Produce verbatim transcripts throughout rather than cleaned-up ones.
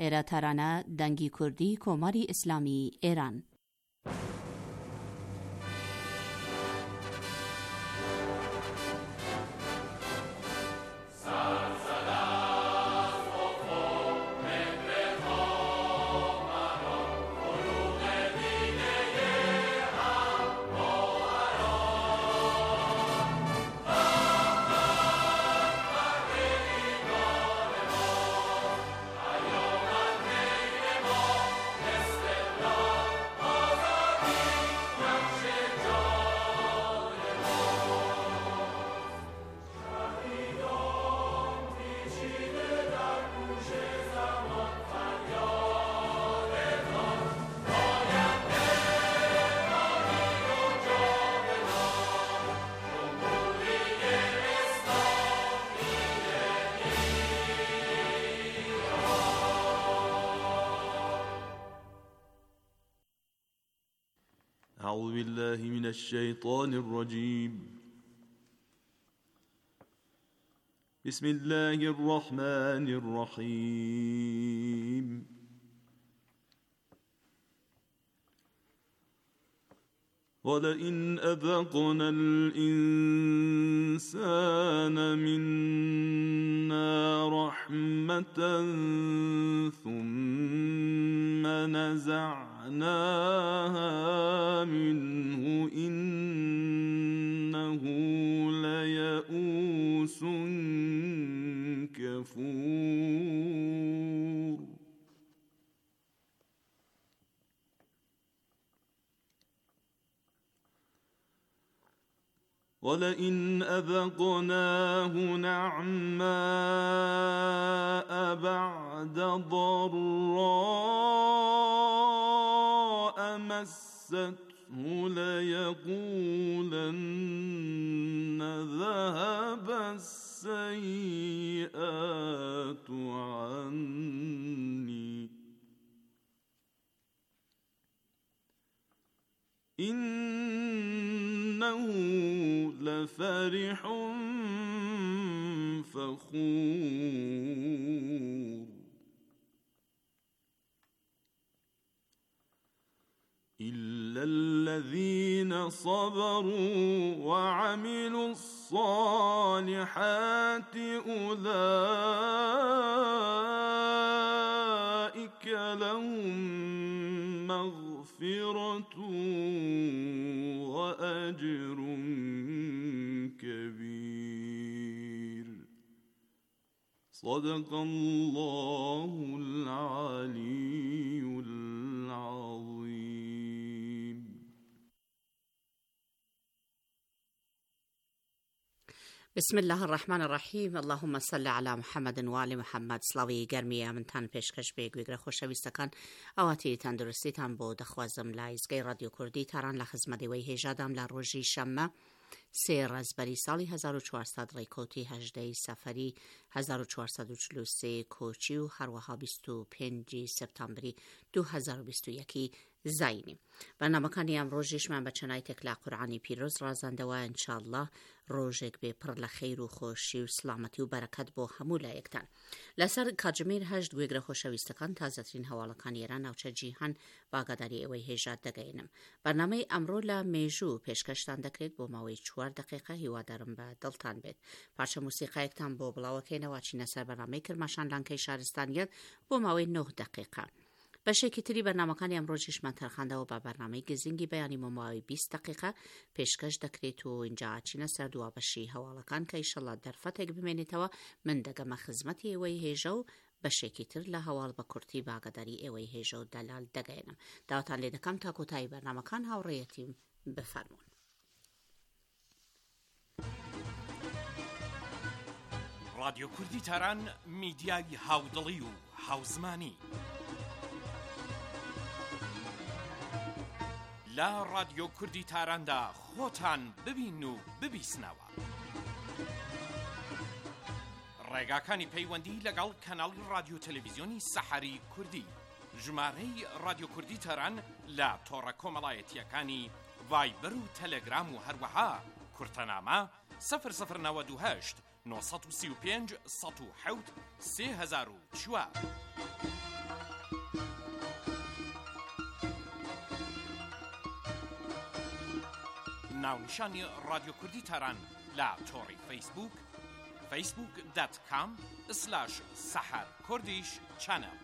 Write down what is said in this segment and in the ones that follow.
ایرا ترانه دنگی کردی کماری اسلامی ایران. أعوذ بالله من الشيطان الرجيم. بسم الله الرحمن الرحيم. ولئن أذقنا الإنسان منا رحمة ثم نزعناها منه إنه ليئوس كفور. ولئن أذقناه نعماء بعد ضراء مسته ليقولن ذهب السيئات عني إنه لفرح فخور. إلا الذين صبروا وعملوا الصالحات أولئك لهم مغفرة وأجر كبير. صدق الله العلي العظيم. بسم الله الرحمن الرحیم. اللهم صل علی محمد و آل محمد. سلاوی گرمی من تن پیشکش به گویگر خوشویستکان اواتی تندرستی تن بود خوازم لایزگی رادیو کردی تران لخدمت وی هجادم لروجی شمه سیر از بری سالی هزار و چهارصد ریکوتی هجده سفری هزار و چهارصد و چهل و سه کوچی و هر وها بیست و پنج سپتامبری دو هزار و بیست و یک زینی. برنامه‌کانی امروزش من بچنای تکلا قرآنی پیروز رازنده و انشالله روزک به پر لخیر و خوشی و سلامتی و برکت با همو لایکتن. لسر کاجمیر هجد گویگر خوشویستکان تازه ترین حوالکان ایران او چه جیهان باقداری اوی هجاد دگینم. برنامه امرولا میجو پیشکشتان دکرید با ماوی چوار دقیقه هیوا دارم به دلتان بید. پارچه موسیقی اکتان با بلاوکین و چی نصر برنامه کرماشان لانکه شهرستانیت با ماوی نه دقیقه. باشه که تری برنامه‌کانی امروزش من ترخنده و با برنامه گزینگی بیانی مماوی بیست دقیقه پیشکش دکریت و اینجا چینه سر دوا بشی حوالکان که ایشالله در فتح بمینید و من دگم خدمتی اوی هیجو باشه که تر لحوال با کرتی باقداری اوی هیجو دلال دگینم. دعوتان لیدکم تا کتای برنامه‌کان هاوریتیم بفرمون. رادیو کردی تران میدیای هاودلی و هاوزمانی. لا رادیو کردی تاراندا خوتان ببین و ببیسنەوە. ڕێگاکانی پەیوەندی لەگەڵ کەناڵی رادیو تەلەڤیزیۆنی سەحەری کوردی. ژمارەی رادیو کوردی تەران لە تۆڕە کۆمەڵایەتیەکانی ڤایبەر و تەلەگرام و هەروەها کورتەنامە صفر صفر نود و هشت نه سی و پنج صد و حوت سه هزار و چوار. ناونشانی رادیو کوردی تاران لا توری فیسبوک فیسبوک دات کام اسلاش سحر کوردیش چنل.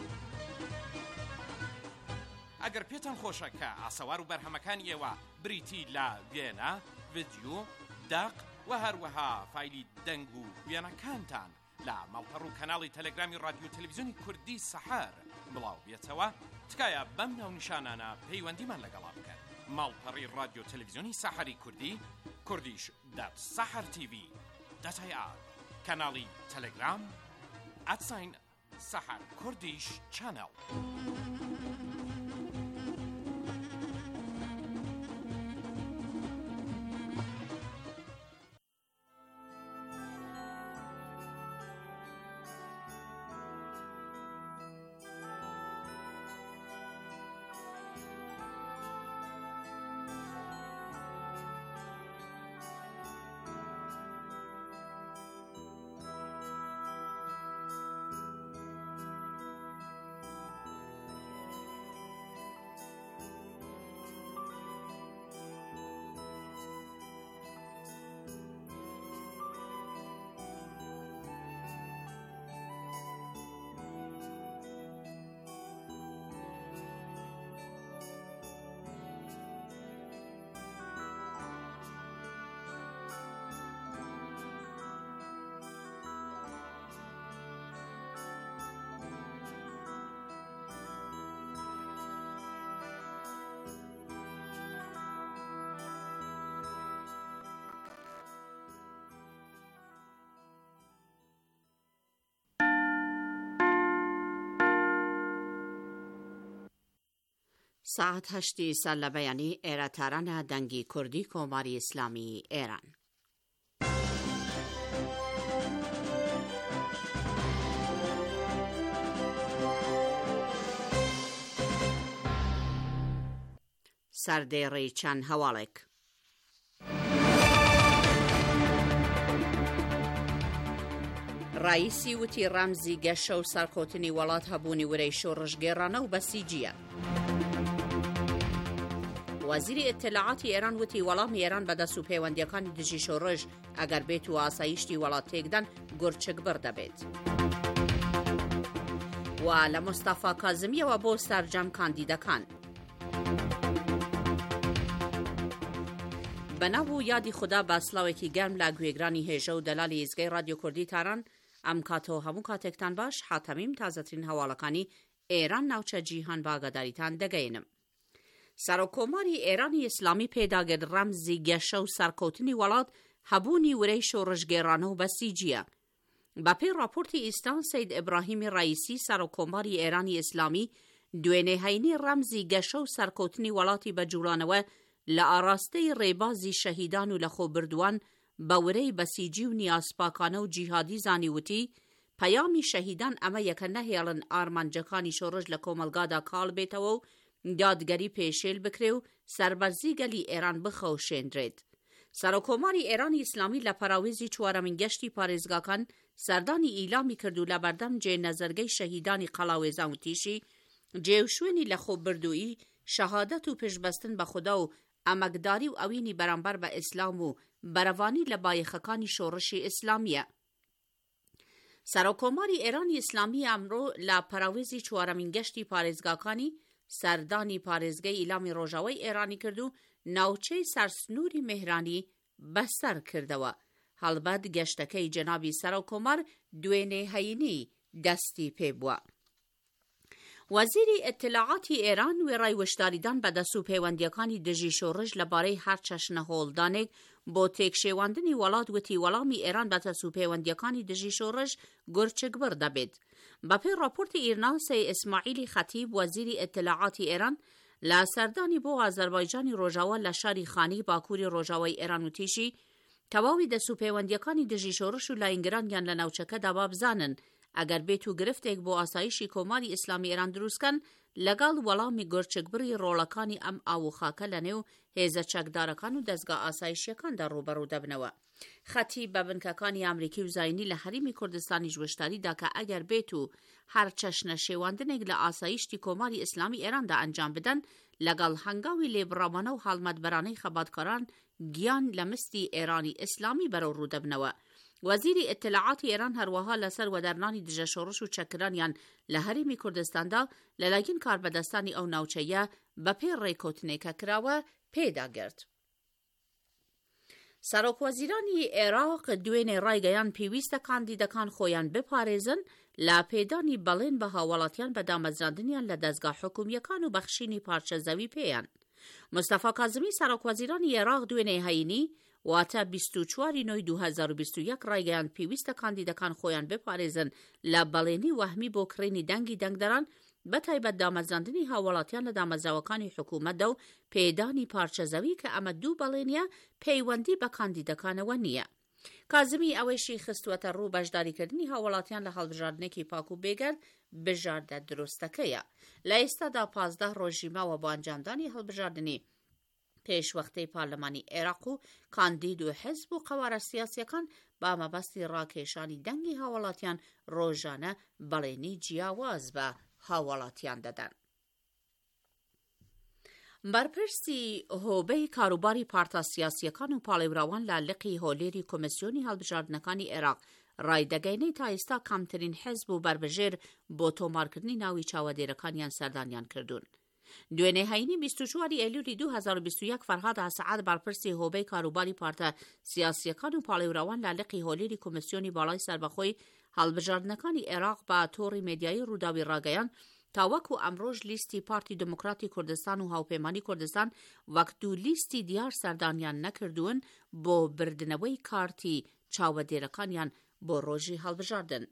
ئەگەر پێتان خۆشە کە ئاسەوار و بەرهەمەکانی ئێوە بریتی لە وێنە، ڤیدیۆ، داق و هەروەها فایلی دەنگ و وێنەکانتان لە ماڵپەڕ و کەناڵی تەلەگرامی رادیۆ تەلەڤیزیۆنی کوردی سەحەر بڵاو بێتەوە، تکایە بەم ناونیشانانە پەیوەندیمان لەگەڵا بکەن. ماڵپەڕی رادیۆ تەلەڤیزیۆنی سەحەری کوردی، کوردیش دات سەحەر تیڤی دات ئای ئار، کەناڵی تەلەگرام ئەتساین سەحەر کوردیش چەنەڵ. ساعت هەشتی سەر لە بەیانی ئێرەتارانە دەنگی کوردی کۆماری ئیسلامی ئێران. سەردێڕی چەند هەواڵێک. ڕایسی وتی ڕەمزی گەشە و سەرکەوتنی وڵات هەبوونی ورەی شۆڕژگێڕانە و بەسیجیە. وەزیری ئیتلاعاتی ئێران وتی وەڵامی ئێران بەدەست و پەیوەندیەکانی دژی شۆڕژ ئەگەر بێت و ئاسایشتی وڵات تێکدان گورچک بڕ دەبێت. و لە مستەفا کازمیەوە بۆ سەرجەم کاندیدەکان. بەناو یادی خوددا باسلاوێکی گەرم لە گوێگرانی هێژە و دەلالی ئیزگەی رادیۆ کوردی تاران ئەم کاتەوە هەموو کاتێکتان باش، حاتەمیم تازەترین هەواڵەکانی ئێران ناوچە جیهان باگەداریتان دەگەینم. سەرۆکۆماری ئێرانی ئیسلامی پێداگرت ڕەمزی گەشە و سەرکەوتنی وڵات هەبوونی ورەی شۆڕژگێڕانە و بەسیجیە. بەپێی راپۆرتی ئیستان سەید ئیبراهیمی ڕایسی سەرۆکۆماری ئێرانی ئیسلامی دوێنێ هەینی ڕەمزی گەشە و سەرکەوتنی وڵاتی بەجوڵانەوە لە ئاراستەی ڕێبازی شەهیدان و لە خۆبردووان بە ورەی بەسیجی و نیازپاکانە و جیهادی زانی وتی پەیامی شەهیدان ئەمە یەکە نەهێڵن ئارمانجەکانی شۆڕژ لە کۆمەلگادا کاڵ بێتەوە و دادگەری پێشێل بکرێ و سەربەرزی گەلی ئێران بخەوشێندرێت. سەرۆکۆماری ئێرانی ئیسلامی لە پەراوێزی چوارەمین گەشتی پارێزگاکان سەردانی ئیلامی کرد و لە بەردەم جێنەزەرگەی شەهیدانی قەڵاوێزان وتیشی جێوشوێنی لە خۆبردووی شەهادەت و پشبەستن بە خوددا و ئەمەکداری و ئەوینی بەرامبەر بە ئیسلام و بەرەوانی لە بایەخەکانی شۆڕشی ئیسلامیە. سەرۆکۆماری ئێرانی ئیسلامی ئەمڕۆ لە پەراوێزی چوارەمین گەشتی پارێزگاکانی سەردانی پارێزگای ئیلامی ڕۆژاوای ئێرانی کرد و ناوچەی سەرسنووری مهرانی بەسەر کردەوە. هەڵبەت گەشتەکەی جەنابی سەرۆکۆمار دوێنێ هەینی دەستی پێ بووە. وەزیری ئیتلاعاتی ئێران وێڕای وشداریدان بەدەست و پەیوەندیەکانی دژی شۆڕژ لەبارەی هەر چەشنە هۆڵدانێک بۆ تێکشێواندنی وڵات وتی وەڵامی ئێران بەدەست و پەیوەندیەکانی دژی شۆڕژ گورچک بڕ دەبێت. بەپێی راپۆرتی ئیرنا سەی ئیسماعیلی خەتیب وەزیری ئیتلاعاتی ئێران لە سەردانی بۆ ئازەربایجانی ڕۆژاوە لە شاری خانی باکووری ڕۆژاوای ئێران وتیشی تەواوی دەست و پەیوەندیەکانی دژی شۆڕش و لاینگرانیان لە ناوچەکەدا بابزانن ئەگەر بێت و گرفتێک بۆ ئاسایشی کۆماری ئیسلامی ئێران دروستکەن لەگەڵ وەڵامی گۆرچکبڕی ڕۆڵەکانی ئەم ئاوخاکە لە نێو هێزە چەکدارەکان و دەستگا ئاسایشیەکاندا ڕوبەڕوو دەبنەوە. خەتیب بە بنکەکانی ئەمریکی و زاینی لە هەریمی کوردستانی ژوشتاریدا کە ئەگەر بێت و هەر چەشنە شێواندنێک لە ئاسایشتی کۆماری ئیسلامی ئێراندا ئەنجام بدەن لەگەڵ هەنگاوی لێبڕامانە و هەڵمەتبەرانەی خەباتکاران گیان لمستی ایرانی اسلامی برو رو دبنەوە. وەزیری ئیتلاعاتی ئێران هەروەها لەسەر وەدەرنانی دژە شۆڕش و چەکرانیان لە هەرێمی کوردستاندا لەلایەن کاربەدەستانی ئەو ناوچەیە بەپێ ڕێکۆتنێکە کراوە پێداگرت. سەرۆکوەزیرانی عێراق دوێنێ ڕایگەیان پێویستە کاندیدەکان خۆیان بپارێزن لە پێدانی بەڵێن بە هاوڵاتیان بە دامەزراندنیان لە دەستگا حکومیەکان و بەخشینی پارچەزەوی پێیان. مستەفا کازمی سەرۆکوەزیرانی عێراق دوێنێ هەینی واتە بیست و چواری نۆی دوو هەزار و بیست و یەک ڕایگەیان پێویستە کاندیدەکان خۆیان بپارێزن لە بەڵێنی وەهمی بۆ کڕینی دەنگی دەنگدەران بەتایبەت دامەزراندنی هاوڵاتیان لە دامەزراوەکانی حکوومەتدا و پێدانی پارچەزەوی کە ئەمە دوو بەڵێنیە پەیوەندی بە کاندیدەکانەوە نییە. کازمی ئەوەیشی خستوەتە ڕوو بەشداریکردنی هاوڵاتیان لە هەڵبژاردنێکی پاک و بێگەر بژاردە دروستەکەیە. لە ئێستادا پازدە ڕۆژی ماوە بۆ ئەنجامدانی هەڵبژاردنی پێشوەختەی پارلەمانی عێراق و کاندید و حزب و قەوارە سیاسیەکان با مەبەستی ڕاکێشانی دەنگی هاوڵاتیان ڕۆژانە بەڵێنی جیاواز بە هاوڵاتیان دەدەن. بەرپرسی هۆبەی کاروباری پارتە سیاسیەکان و پاڵێوراوان لە لقی هۆلێری کۆمسیۆنی هەڵبژاردنەکانی عێراق ڕایدەگەینەی تا ئێستا کامترین حزب و بربژێر بۆ تۆمارکردنی ناوی چاوەدێرەکانیان سەردانیان کردوون. دوێنێ هەینی بیست و چواری ئەیلولی دوو هەزار و بیست و یەک فەرهاد ئاسعاد بەرپرسی هۆبەی کاروباری پارتە سیاسیەکان و پاڵێوراوان لە لقی هۆلێری کۆمسیۆنی باڵای سەربەخۆی هەڵبژاردنەکانی عێراق بە تۆڕی مێدیایی ڕووداوی ڕاگەیان تا وەکو ئەمڕۆژ لیستی پارتی دموکراتی کوردستان و هاوپەیمانی کوردستان وەک دوو لیستی دیار سەردانیان نەکردوون بۆ بردنەوەی کارتی چاوەدێرەکانیان بۆ ڕۆژی هەڵبژاردن.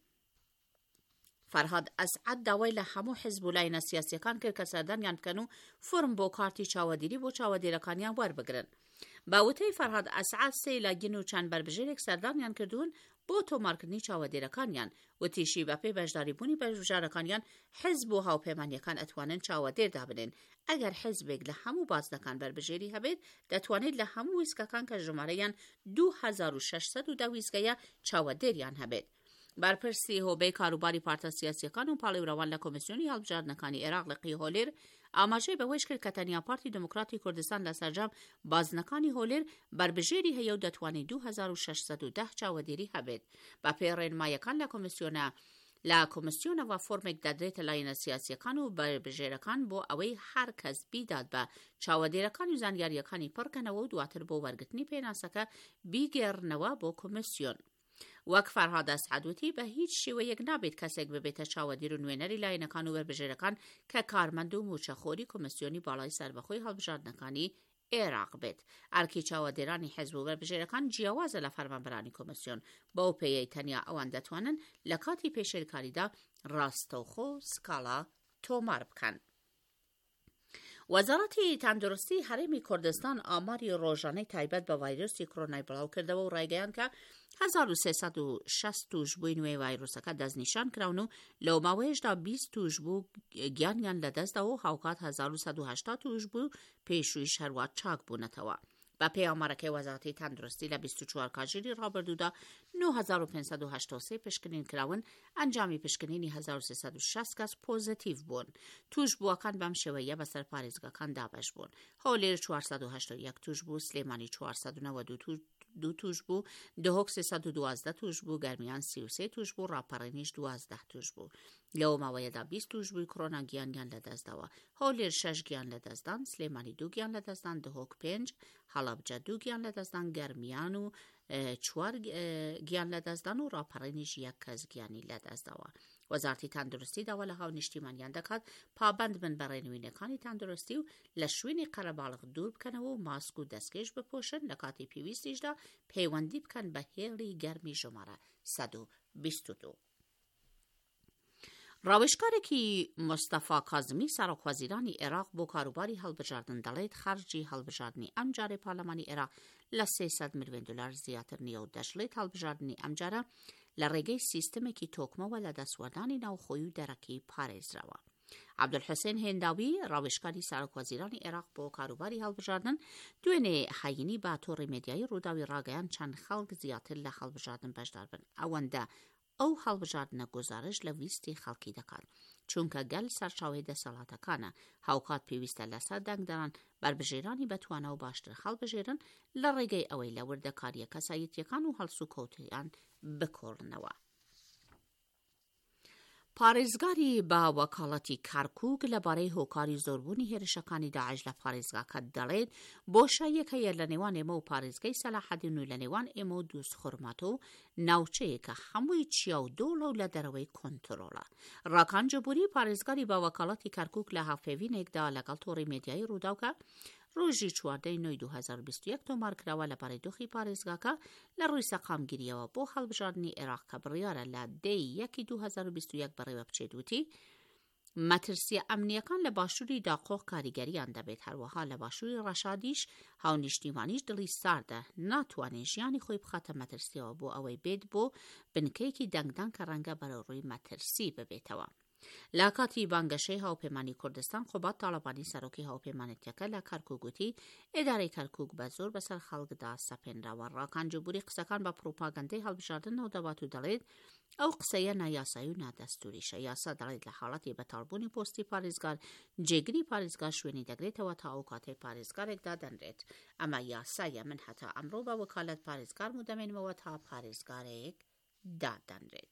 فەرهاد ئەسعەد داوای لە هەموو حزب و لاینە سیاسیەکان کرد کە سەردانیان بکەن و فرم بۆ کارتی چاوەدێری بۆ چاوەدێرەکانیان وەربگرن. باوتەی فەرهاد ئەسعەد سێ لاگین و چەند بربژێرێک سەردانیان کردوون بۆ تۆمارکردنی چاوەدێرەکانیان وتیشی بەپێی بەشداریبوونی بەشدارەکانیان حزب و هاوپەیمانیەکان ئەتوانن چاوەدێر دابنێن. ئەگەر حزبێک لە هەموو بازنەکان بربژێری هەبێت دەتوانێت لە هەموو ویسکەکان کە ژمارەیان دوو هەزار و شەشسەد و دە ویسکەیە چاوەدێریان هەبێت. بەرپرسی هۆبەی کاروباری پارتە سیاسیەکان و پاڵێوراوان لە کۆمسیۆنی هەڵبژاردنەکانی عێراق لەقی هۆلێر ئاماژەی بەوەیش کرد کە تەنیا پارتی دموکراتی کوردستان لە سەرجەم بازنەکانی هۆلێر بربژێری هەیە و دەتوانێت دوو هەزار و شەشسەد و دە چاوەدێری هەبێت. بەپێی ڕێنماییەکان لە کۆمسیۆنە لە کۆمسیۆنەوە فۆرمێک دەدرێتە لایەنە سیاسیەکان و بربژێرەکان بۆ ئەوەی هەر کەس بیدات بە چاوەدێرەکان و زانیاریەکانی پڕکەنەوە و دواتر بۆ وەرگرتنی پێناسەکە بیگێڕنەوە بۆ کۆمسیۆن. وەک فەرهاد ئەسعەد وتی بە هیچ شێوەیەک نابێت کەسێک ببێتە چاوەدێر و نوێنەری لایەنەکان و بربژێرەکان کە کارمەند و موچەخۆری کۆمسیۆنی باڵای سەربەخۆی هەڵبژاردنەکانی عێراق بێت. ئەرکی چاوەدێرانی حزب و بربژێرەکان جیاوازە لە فەرمانبەرانی کۆمسیۆن بەو پێیەی تەنیا ئەوان دەتوانن لە کاتی پێشێلکاریدا ڕاستەوخۆ سکاڵا تۆمار بکەن. وەزارەتی تەندروستی هەرێمی کوردستان ئاماری ڕۆژانەی تایبەت بە ڤایرۆسی کۆرۆنای بڵاو کردەوە و ڕایگەیان کە هەزار و سێسەد و شەست توش بووی نوێی ڤایرۆسەکە دەستنیشان کراون و لەو ماوەیەشدا بیست توش بوو گیانیان لەدەستەوە و هاوکات هەزار و سەد و هەشتا توش بوو پێشوویش هەروە چاک بوونەتەوە. بە پێی ئامارەکەی وەزارەتی تەندروستی لە بیست و چوار کاژێری ڕابردوودا نۆ هەزار و پێنجسەد و هەشتا و سێ پشکنین کراون ئەنجامی پشکنینی هەزار و سێسەد و شەست کەس پۆزتیڤ بوون. توش بووەکان بەم شێوەیە بەسەر پارێزگاکان دابەش بوون. هەولێر چوارسەد و هەشتا و یەک توش بوو، سلێمانی چوارسەد و نەوەد و دو توش بوو، دهۆک سێسەد و دوازدە توش بوو، گەرمیان سی و سێ توش بوو، ڕاپەڕێنیش دوازدە توش بوو. لەو ماوەیەدا بیست توش بووی کۆرۆنا گیانیان لەدەستداوە. هەولێر شەش گیان لەدەستدان، سلێمانی دوو گیان لەدەستدان، دهۆک پێنج، هەڵەبجە دوو گیان لەدەستدان، گەرمیان و چوار گیان لەدەستدان و ڕاپەڕێنیش یەک کەس گیانی لەدەستداوە. وەزارەتی تەندروستی داوا لە هاو نیشتیمانیان دەکات پابند بن بە ڕێنموینەکانی تەندروستی و لە شوێنی قەرەباڵغ دوور بکەنەوە و ماسک و دەستکێش بپۆشن، لە کاتی پێویستیشدا پەیوەندی بکەن بە هێڵی گەرمی ژمارە سەد و بیست و دوو. ڕاوێژکارێکی مستەفا کازمی سەرۆکوەزیرانی عێراق بۆ کاروباری هەڵبژاردن دەڵێت خەرجی هەڵبژاردننی ئەم جارێ پارلەمانی عێراق لە سێسەد ملیۆن دلار زیاتر نییە و دەشڵێت هەڵبژاردننی ئەم جارە لە ڕێگەی سیستمێکی تۆکمەوە لە دەسوەردانی ناوخۆی و دەرەکی پارێزراوە. عەبدولحوسێن هێنداوی ڕاوێژکاری سەرۆکوەزیرانی عێراق بۆ کاروباری هەڵبژاردن دوێنێ هەینی با تۆڕی مێدیایی ڕووداوی ڕاگەیان چەند خەڵک زیاتر لە هەڵبژاردن بەشدار بن. ئەوەندە ئەو هەڵبژاردنە گزارش لە ویستی خەڵکی دەکات. چونکە گەل سەرچاوەی دەسەڵاتەکانە هاوکات پێویستە لەسەر دەنگدەران بربژێرانی بەتوانە و باشتر هەڵبژێرن لە ڕێگەی ئەوەی لە وردەکاریە کەسایەتیەکان و هەڵسو کەوتیان بکۆڕنەوە. پارێزگاری با وەکاڵەتی کارکووک لەبارەی هۆکاری زۆربوونی هێرشەکانی داعش لە پارێزگاکە دەڵێت بۆشاییەک هەیە لە نێوان ئێمە و پارێزگای سەلاحەدین و لە نێوان ئێمە و دووسخورمەتۆ و ناوچەیەکە هەمووی چیا و دۆڵە و لە دەرەوەی کۆنترۆڵە. ڕاکان جەبوری پارێزگاری با وەکاڵەتی کارکووک لە هاوپێوینێکدا لەگەڵ تۆڕی مێدیایی ڕووداوکە ڕۆژی چواردەی نۆی دوو هەزار و بیست و یەک تۆمار کراوە لەبارەی دۆخی پارێزگاکە لە ڕووی سەقامگیریەوە بۆ هەڵبژاردننی عێراق کە بڕیارە لە دەی یەکی دوو هەزار و بیست و یەک بەڕێوە بچێت وتی مەترسیە ئەمنیەکان لە باشووری داقۆق کاریگەریان دەبێت، هەروەها لە باشووری ڕەشادیش هاونیشتیمانیش دڵی ساردە ناتوانێت ژیانی خۆی بخاتە مەترسیەوە بۆ ئەوەی بێت بۆ بنکەیەکی دەنگدان کە ڕەنگە بەرەوڕووی مەترسی ببێتەوە. لە کاتی بانگەشەی هاوپەیمانی کوردستان خۆبات تاڵەبانی سەرۆکی هاوپەیمانەتیەکە لە کارکووک گوتی ئێدارەی کارکووک بە زۆر بەسەر خەڵکدا سەپێنراوە. ڕاکان جەبوری قسەکان بە پرۆپاگەندەی هەڵبژاردنەوە دەبات و دەڵێت ئەو قسەیە نایاسایی و نادەستوریشە. یاسا دەڵێت لە حاڵەتی بەتاڵبوونی پۆستی پارێزگار جێگری پارێزگار شوێنی دەگرێتەوە تا ئەو کاتەی پارێزگارێکدا دەنرێت. ئەمە یاسایە من هەتا ئەمڕۆ بە وەکالەت پارێزگار و دەمێنمەوە تا پارێزگارێک دادەنرێت.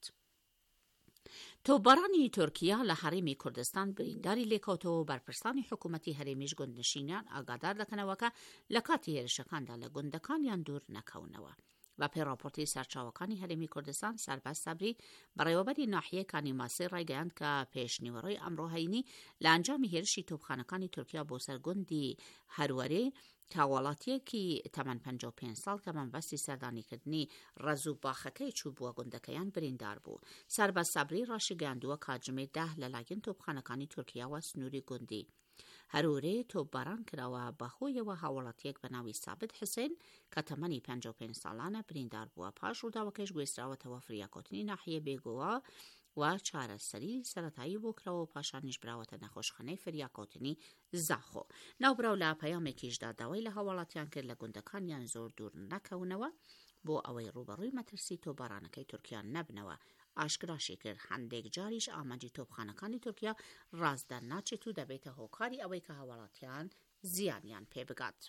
تۆبارانی تورکیا لە هەرێمی کوردستان برینداری لێکەوتەوە و بەرپرسانی حکوومەتی هەرێمیش گوندنشینان ئاگادار دەکەنەوەکە لە کاتی هێرشەکاندا لە گوندەکانیان دوور نەکەونەوە. بە پێی راپۆرتی سەرچاوەکانی هەرێمی کوردستان سەرباز سەبری بەڕێوەبەری ناحیەکانی ماسی ڕایگەیاند کە پێشنیوەڕۆی ئەمڕۆهینی لە ئەنجامی هێرشی تۆپخانەکانی تورکیا بۆ سەر گوندی هەروەرێ تاوەڵاتیەکی تەمەن پەنجا و پێنج ساڵ کە مەبەستی سەردانیکردنی ڕەز و باخەکەی چوو بووە گوندەکەیان بریندار بوو. سەرباز سەبری ڕاشیگەیاندووە کاتژمێ دە لەلایەن تۆپخانەکانی تورکیاوە سنووری گوندی هەرورێ تۆپباران کراوە بەخۆیەوە هاوڵاتیەک بە ناوی سابت حسێن کە تەمەنی پەنجا و پێنج ساڵانە بریندار بووە. پاش ڕووداوەکەش گوێزراوەتەوە فریاکۆتنی ناحیە بێگۆوە و چارەسەری سەرەتایی بۆ کراوە و پاشانیش براوەتە نەخۆشخانەی فریاکۆتنی زاخۆ. ناوبراو لە پەیامێکیشدا داوای لە هاوڵاتیان کرد لە گوندەکانیان زۆر دوور نەکەونەوە بۆ ئەوەی ڕوبەڕووی مەترسی تۆپبارانەکەی تورکیا نەبنەوە. ئاشکراشی کرد هەندێک جاریش ئامانجی تۆپخانەکانی تورکیا ڕازدان ناچێت و دەبێتە هۆکاری ئەوەی کە هاوڵاتیان زیانیان پێبگات.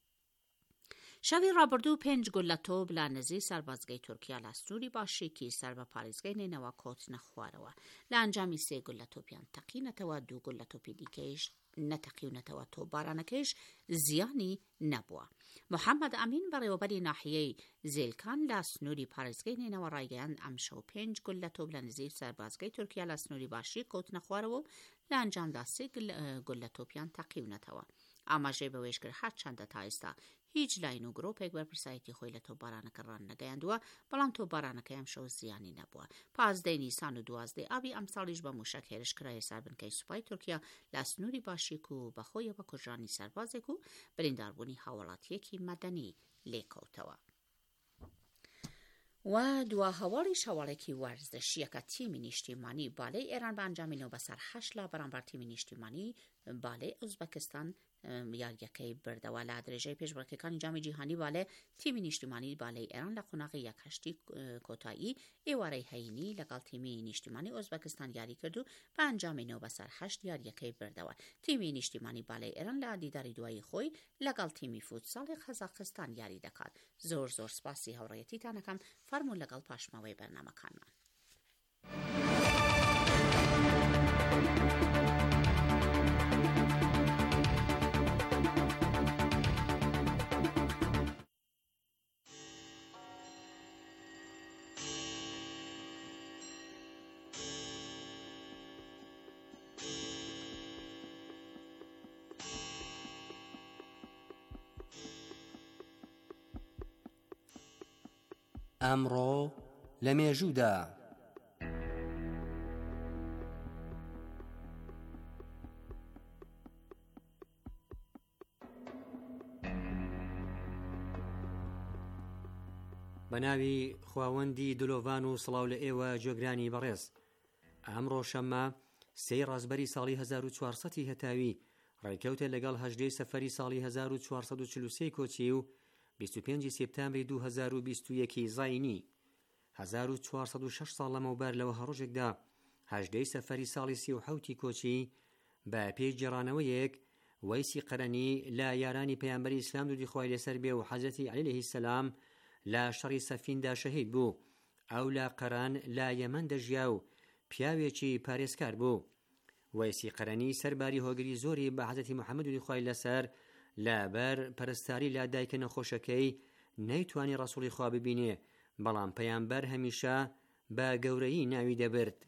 شەوی ڕابردوو پێنج گول لە تۆپ لە نزیک سەربازگەی تورکیا لە سنووری باشێکی سەر بە پارێزگای نێنەوە کۆتنە خوارەوە. لە ئەنجامی سێ گول لە تۆپیان تەقینەتەوە، دوو گول لە تۆپی دیکەیش نەتەقیونەتەوە. تۆپبارانەکەش زیانی نەبووە. محەممەد ئەمین بەڕێوەبەری ناحیەی زێلکان لە سنووری پارێزگای نێنەوە ڕایگەیاند ئەم شەو پێنج گول لە تۆپ لە نزیک سەربازگەی تورکیا لە سنووری باشی کۆتنە خوارەوە و لە ئەنجامدا سێ گول لە تۆپیان تەقیونەتەوە. ئاماژەی بەوەیش کرد هەرچەندە تا ئێستا هیچ لاین و گرۆپێک بەرپرسایەتی خۆی لە تۆپبارانەکە ڕان نەگەیاندووە، بەڵام تۆپبارانەکە ئەم شەو زیانی نەبووە. پازدەی نیسان و دوازدەی ئابی ئەم ساڵیش بە موشک هێرشکرای سەربنکەی سوپای تورکیا لە سنووری باشیک و بەخۆیەوە کوژانی سەربازێک و برینداربوونی هاوڵاتیەکی مەدەنی لێکەوتەوە. و دوا هەواڵی شەواڵێکی وەرزشیەکە تیمی نیشتیمانی بالای ئێران بە ئەنجامینەوە بەسەر هەشت لە بەرامبەر تیمی نیشتیمانی بالای ئوزبەکستان یاریەکەی بردەوە. لە درێژەی پێشبڕکێکانی جامی جیهانی بالێ تیمی نیشتیمانی بالای ئێران لە قۆناغی یەک هەشتی کۆتایی ئێوارەی هەینی لەگەڵ تیمی نیشتیمانی ئوزبەکستان یاری کرد و بە ئەنجامینەوە بەسەر هەشت یاریەکەی بردەوە. تیمی نیشتیمانی بالای ئێران لە دیداری دوایی خۆی لەگەڵ تیمی فوتساڵی قەزاقستان یاری دەکات. زۆر زۆر سپاسی هاوڕێیەتیتانەکەم. فەرموون لەگەڵ پاشماوەی بەرنامەکانمان. ئەمڕۆ لە مێژوودا بە ناوی خواوەندی دلۆڤان و سڵاو لە ئێوە جۆگرانی بەڕێز. ئەمڕۆ شەممە سێی ڕازبەری ساڵی هەزار و چوارسەدی هەتاوی ڕێکەوتە لەگەڵ هەژدەی سەفەری ساڵی هەزار و چوارسەد و چل و سێ کۆچی و بیست و پێنجی سێپتامبری دوو هەزار و بیست و یەکی زاینی هەزار و چوارسەد و شەش ساڵ لەمەوبەر لەوە هەڕۆژێکدا هەژدەی سەفەری ساڵی سی و حەوتی کۆچی بە پێی جێڕانەوەیەک وەیسی قەرەنی لە یارانی پەیامبەری ئیسلام دوودی خۆی لەسەر بێ و حەزرەتی عەلی عەلەیهی سەلام لە شەڕی سەفیندا شەهید بوو. ئەو لە قەران لە یەمەن دەژیا و پیاوێکی پارێزکار بوو. وەیسی قەرەنی سەرباری هۆگری زۆری بە حەزرەتی موحەممەد دوودی خۆی لەسەر لەبەر پەرستاری لا دایکە نەخۆشەکەی نەیتوانی ڕەسوڵی خوا ببینێ، بەڵام پەیامبەر هەمیشە بە گەورەیی ناوی دەبرد.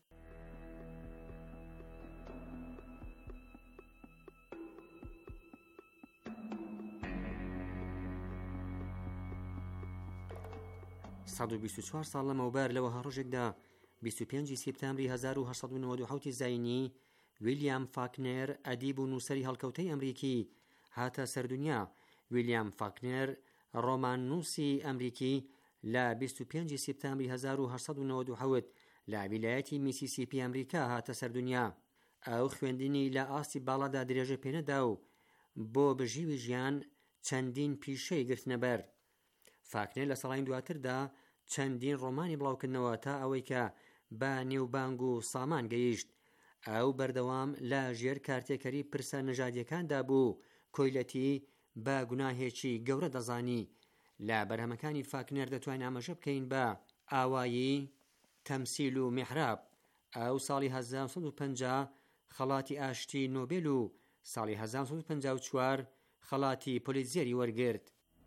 سەد و بیست و چوار ساڵ لەمەوبەر لەوەها ڕۆژێکدا بیست و پێنجی سێپتەمبری هەزار و هەشت سەد و نۆڤە و حەوتی زاینی ویلیام فاکنێر ئەدیب و نووسەری هەڵکەوتەی ئەمریکی هاتە سەردونیا. ویلیام فاکنێر ڕۆماننووسی ئەمریکی لە بیست و پێنجی سێپتەمبری هەزار و هەشت سەد و نۆڤە و حەوت لە ویلایەتی میسیسیپی ئەمریکا هاتە سەردونیا. ئەو خوێندنی لە ئاستی باڵادا درێژە پێنەدا و بۆ بژیوی ژیان چەندین پیشەی گرتنەبەر. فاکنێر لە ساڵانی دواتردا چەندین ڕۆمانی بڵاوکردنەوە تا ئەوەی کە بە نێوبانگ و سامان گەیشت. ئەو بەردەوام لە ژێر کارتێکەری پرسە نەژادیەکاندا بوو، کۆیلەتی بە گوناهێکی گەورە دەزانی. لە بەرهەمەکانی فاکنێر دەتوانین ئاماژە بکەین بە ئاوایی، تەمسیل و میحراب. ئەو ساڵی هەزار و سەد و پەنجا خەڵاتی ئاشتی نۆبێل و ساڵی هەزار و سەد و پەنجا و چوار خەڵاتی پۆلیتزێری وەرگرت.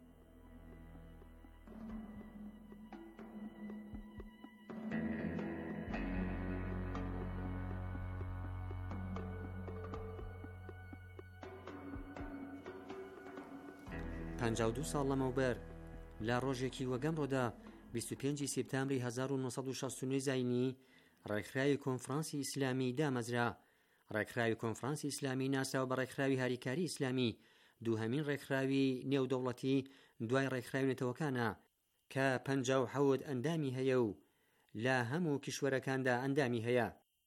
پەنجا و دوو ساڵ لەمەوبەر لە ڕۆژێکی وەگەمڕۆدا بیست و پێنجی سێپتەمبری هەزار و نۆ سەد و شەست و نۆ زاینی ڕێکخراوی کۆنفرانسی ئیسلامی دامەزرا. ڕێکخراوی کۆنفرانسی ئیسلامی ناساو بە ڕێکخراوی هاریکاری ئیسلامی، دووهەمین ڕێکخراوی نێودەوڵەتی دوای ڕێکخراوی نەتەوەکانە کە پەنجا و حەوت ئەندامی هەیە و لە هەموو کیشوەرەکاندا ئەندامی هەیە.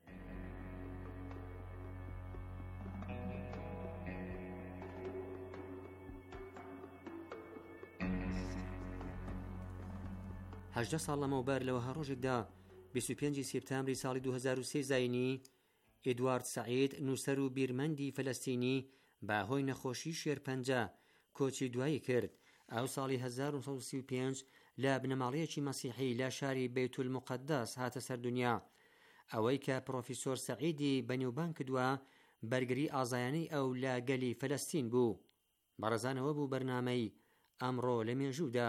هەژدە ساڵ لەمەوبەر لەوەها ڕۆژێکدا بیست و پێنجی سێپتەمبری ساڵی دوو هەزار و سێ زاینی ئێدوارد سەعید نووسەر و بیرمەندی فەلەستینی بە هۆی نەخۆشی شێرپەنجە کۆچی دوایی کرد. ئەو ساڵی هەزار و سەد و سی و پێنج لە بنەماڵەیەکی مەسیحی لە شاری بەیت المقەدەس هاتە سەردونیا. ئەوەی کە پرۆفیسۆر سەعیدی بەنێوبان کردووە بەرگری ئازایانەی ئەو لە گەلی فەلەستین بوو. بەڕێزانەوە بوو بەرنامەی ئەمڕۆ لە مێژوودا.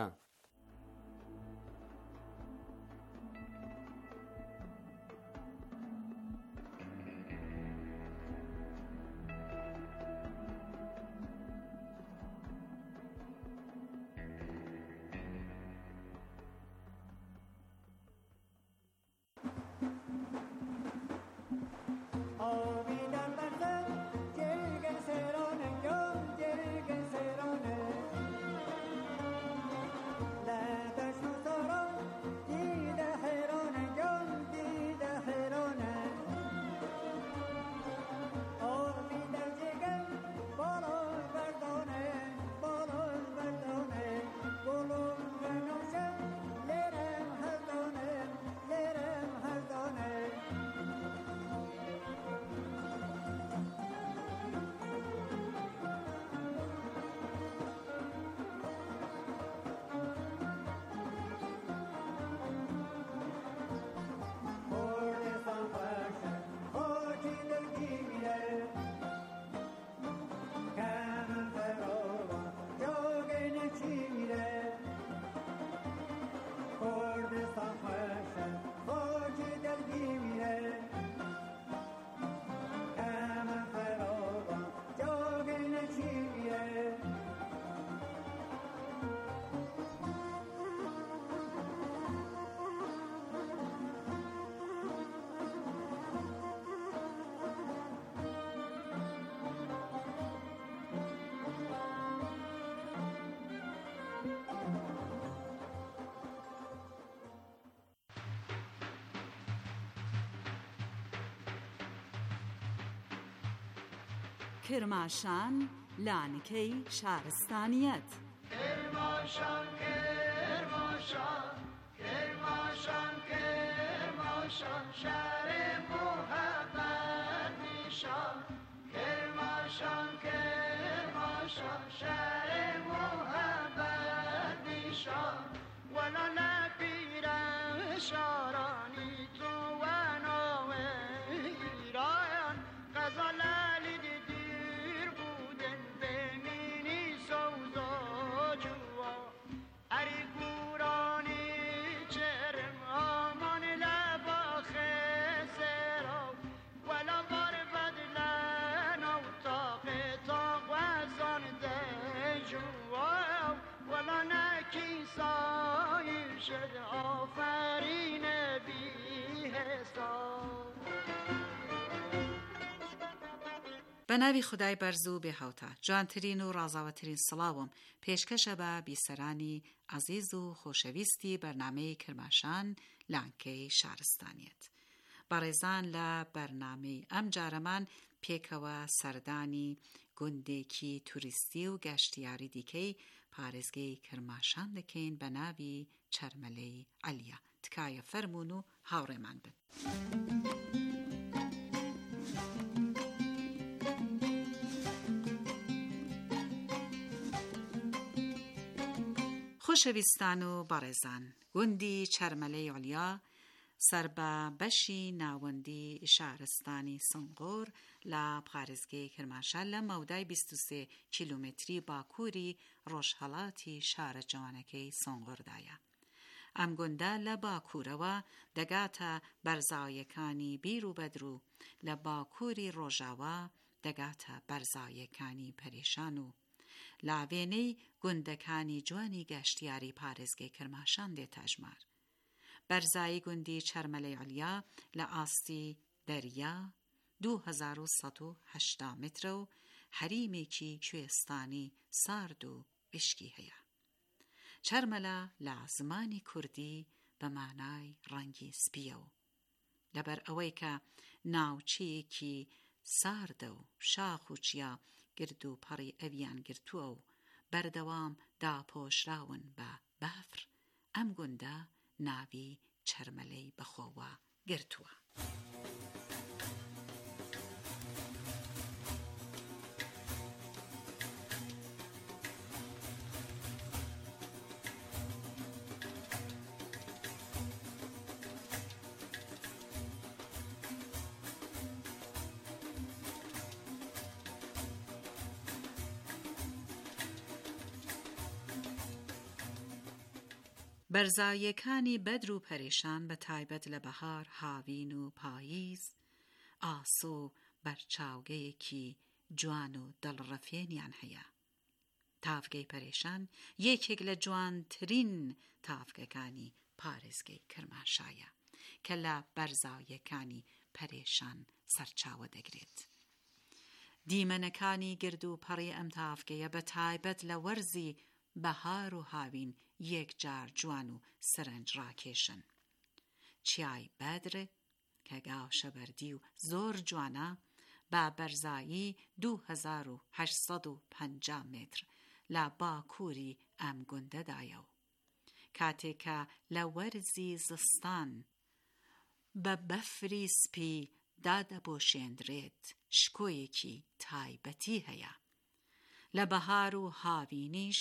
کرماشان لانکەی شارستانیەت. کرماشان کرماشان کرماشان کرماشان کرماشان شهر محبت میشان کرماشان کرماشان شهر محبت میشان ولا نبیرم شارانی تو و نام ایران غزالالی دیر بودن بمینی سوزا جوا اری گورانی چرم آمان لبا خسرا ولا بار بدلن او تاق تاق وزان دجوا ولا نکی سایی شد آفرین بی حساب. بە ناوی خدای بەرز و بێهاوتە جوانترین و ڕازاوەترین سڵاوم پێشکەشە بە بیسەرانی عەزیز و خۆشەویستی بەرنامەی کرماشان لانکەی شارستانیەت. بەڕێزان لە بەرنامەی ئەم جارەمان پێکەوە سەردانی گوندێکی توریستی و گەشتیاری دیکەی پارێزگەی کرماشان دەکەین بە ناوی چەرمەلەی عەلیە. تکایە فەرموون و هاوڕێمان بن. خۆشەویستان و بەڕێزان، گوندی چەرمەلەی عولیا سەر بە بەشی ناوەندی شارستانی سنغۆر لە پارێزگەی کرماشان لە مەودای بیست و سێ کیلومتری باکووری ڕۆژهەڵاتی شارە جوانەکەی سنغۆردایە. ئەم گوندە لە باکوورەوە دەگاتە بەرزایەکانی بیر و بەدر و لە باکووری ڕۆژاوە دەگاتە بەرزایەکانی پەرێشان و لاوێنەی گوندەکانی جوانی گەشتیاری پارێزگەی کرماشان دێتە ژمار. بەرزایی گوندی چەرمەلەی عولیا لە ئاستی دەریا دوو هەزار و سەد و هەشتا مترە و هەریمێکی کوێستانی سارد و بشکی هەیە. چەرمەلە لە زمانی کوردی بە مانای ڕەنگی سپیە و لەبەر ئەوەی کە ناوچەیەکی ساردە و شاخ و چیا گرد و پەڕی ئەویان گرتووە و بەردەوام داپۆشراون بە بەفر، ئەم گوندە ناوی چەرمەلەی بەخۆوە گرتووە. بەرزاییەکانی بەدر و پەرێشان بە تایبەت لە بەهار، هاوین و پاییز ئاسۆ بەرچاوگەیەکی جوان و دڵڕەفێنیان هەیە. تافگەی پەرێشان یەکێک لە جوانترین تافگەکانی پارێزگەی کرماشایە کە لە بەرزاییەکانی پەرێشان سەرچاوە دەگرێت. دیمەنەکانی گرد و پەڕی ئەم تافگەیە بە تایبەت لە وەرزی بەهار و هاوین یەکجار جوان و سەرنج ڕاکێشن. چیای بەدر کە گاوشەبەردی و زۆر جوانە بە بەرزایی دوو هەزار و هەشت سەد و پەنجا متر لە باکووری ئەم گوندەدایە و کاتێکە لە وەرزی زستان بە بەفری سپی دادەبۆشێندرێت شکۆیەکی تایبەتی هەیە. لە بەهار و هاوینیش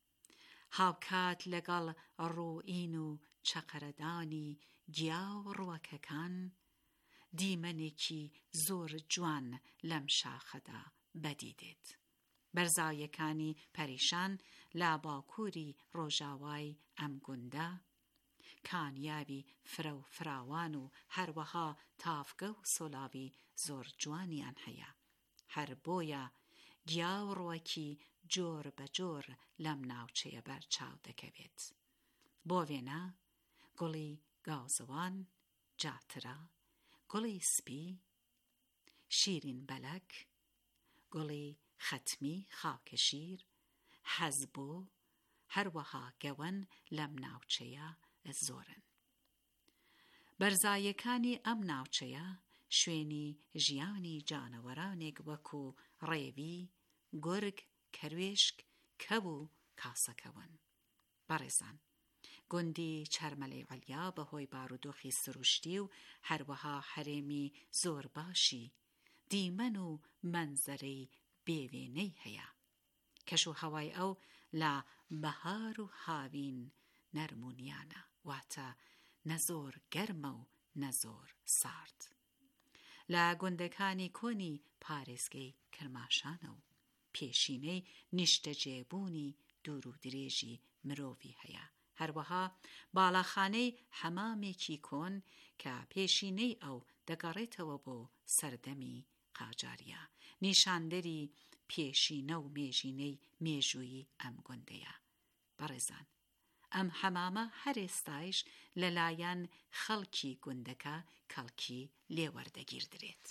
هاوکات لەگەڵ ڕوئین و چەقەرەدانی گیا و ڕوەکەکان دیمەنێکی زۆر جوان لەم شاخەدا بەدیدێت. بەرزاییەکانی پەریشان لە باکووری ڕۆژاوای ئەم گوندە کانیابی فرە و فراوان و هەروەها تافگە و سۆلاوی زۆر جوانیان هەیە. هەر بۆیە گیا و ڕوەکی جۆر بە جۆر لەم ناوچەیە بەرچاو دەکەوێت. بۆ وێنە گوڵی گاوزەوان، جاترە، گوڵی سپی، شیرین بەلەک، گوڵی خەتمی خاکەشیر، حەزبۆ، هەروەها گەوەن لەم ناوچەیە زۆرن. بەرزاییەکانی ئەم ناوچەیە شوێنی ژیانی جانەوەرانێک وەکو ڕێوی، گورگ، کەروێشک، کەو و کاسەکەون. بەڕێزان، گوندی چەرمەلەی عولیا بەهۆی بارودۆخی سروشتی و هەروەها هەرێمی زۆر باشی دیمەن و منزەرەی بێوێنەی هەیە. کەش و هەوای ئەو لە بەهار و هاوین نەرمونیانە، واتە نەزۆر گەرمە و نەزۆر سارد. لە گوندەکانی کۆنی پارێزگەی کرماشانە و پێشینەی نیشتەجێبوونی دوور و درێژی مرۆڤی هەیە. هەروەها باڵاخانەی حەمامێکی کۆن کە پێشینەی ئەو دەگەڕێتەوە بۆ سەردەمی قاجاریە، نیشاندەری پێشینە و مێژینەی مێژووی ئەم گوندەیە. بەڕێزان، ئەم حەمامە هەر ئێستایش لەلایەن خەڵکی گوندەکە کەڵکی لێوەردەگیردرێت.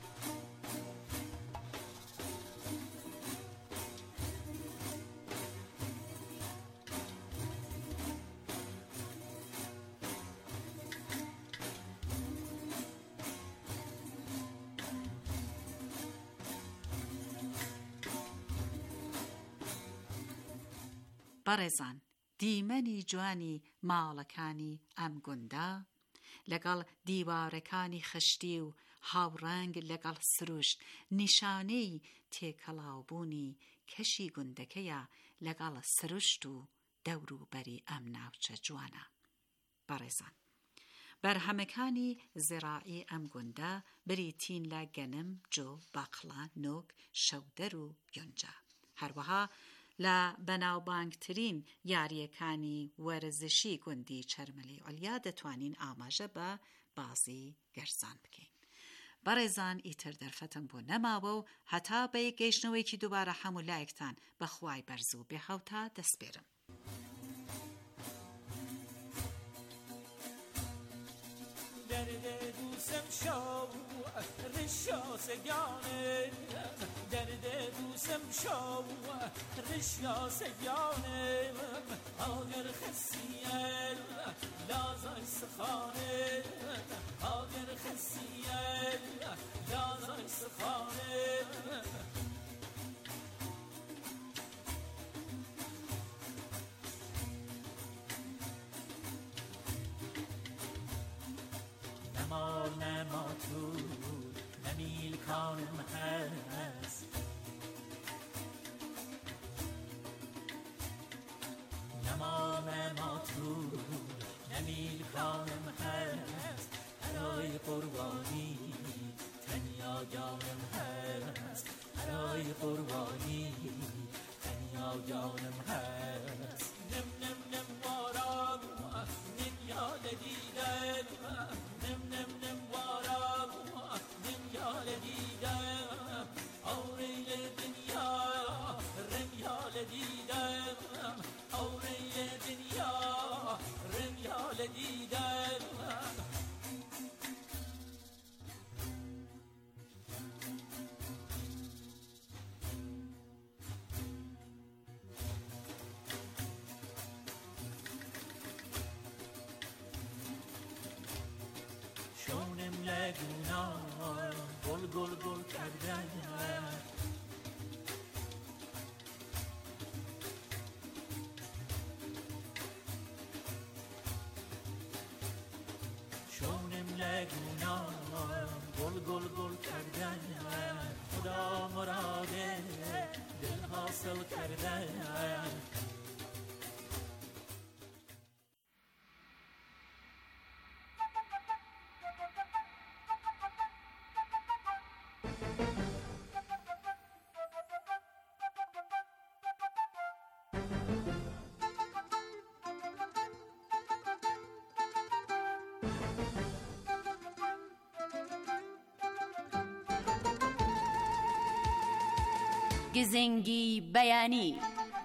بەڕێزان، دیمەنی جوانی ماڵەکانی ئەم گوندە لەگەڵ دیوارەکانی خشتی و هاوڕەنگ لەگەڵ سروشت نیشانەی تێکەڵاوبوونی کەشی گوندەکەیە لەگەڵ سروشت و دەور و بەری ئەم ناوچە جوانە. بەڕێزان، بەرهەمەکانی زێڕاعی ئەم گوندە بریتین لە گەنم، جۆ، باقڵە، نۆک، شەودەر و یۆنجە. هەروەها لە بەناوبانگترین یاریەکانی وەرزشی گوندی چەرمەلەی عولیا دەتوانین ئاماژە بە بازی گەرزان بکەین. بەڕێزان، ئیتر دەرفەتم بۆ نەماوە و هەتا بە گەیشتنەوەیکی دووبارە هەموو لایەکتان بەخوای بەرز و بێهاوتا دەسپێرم. درد دوسم شو رشاس گانه درد دوسم شو رشاس گانه آگر خسیه لازای سخانه آگر خسیه لازای سخانه نما نما تو نمیل کانم هست نما نما تو نمیل کانم هست برای قربانی تنیا جانم هست برای قربانی تنیا جانم هست نم نم نم وارم نم یاد دیدن نم نم نم وارم نم یاد دیدن اوریل دنیا رم یاد دیدن اوریل دنیا رم یاد دیدن شونم لگونا گل گل گل کردن شونم لگونا گل گل گل کردن خدا مراده دل حاصل کردن گزنگی بیانی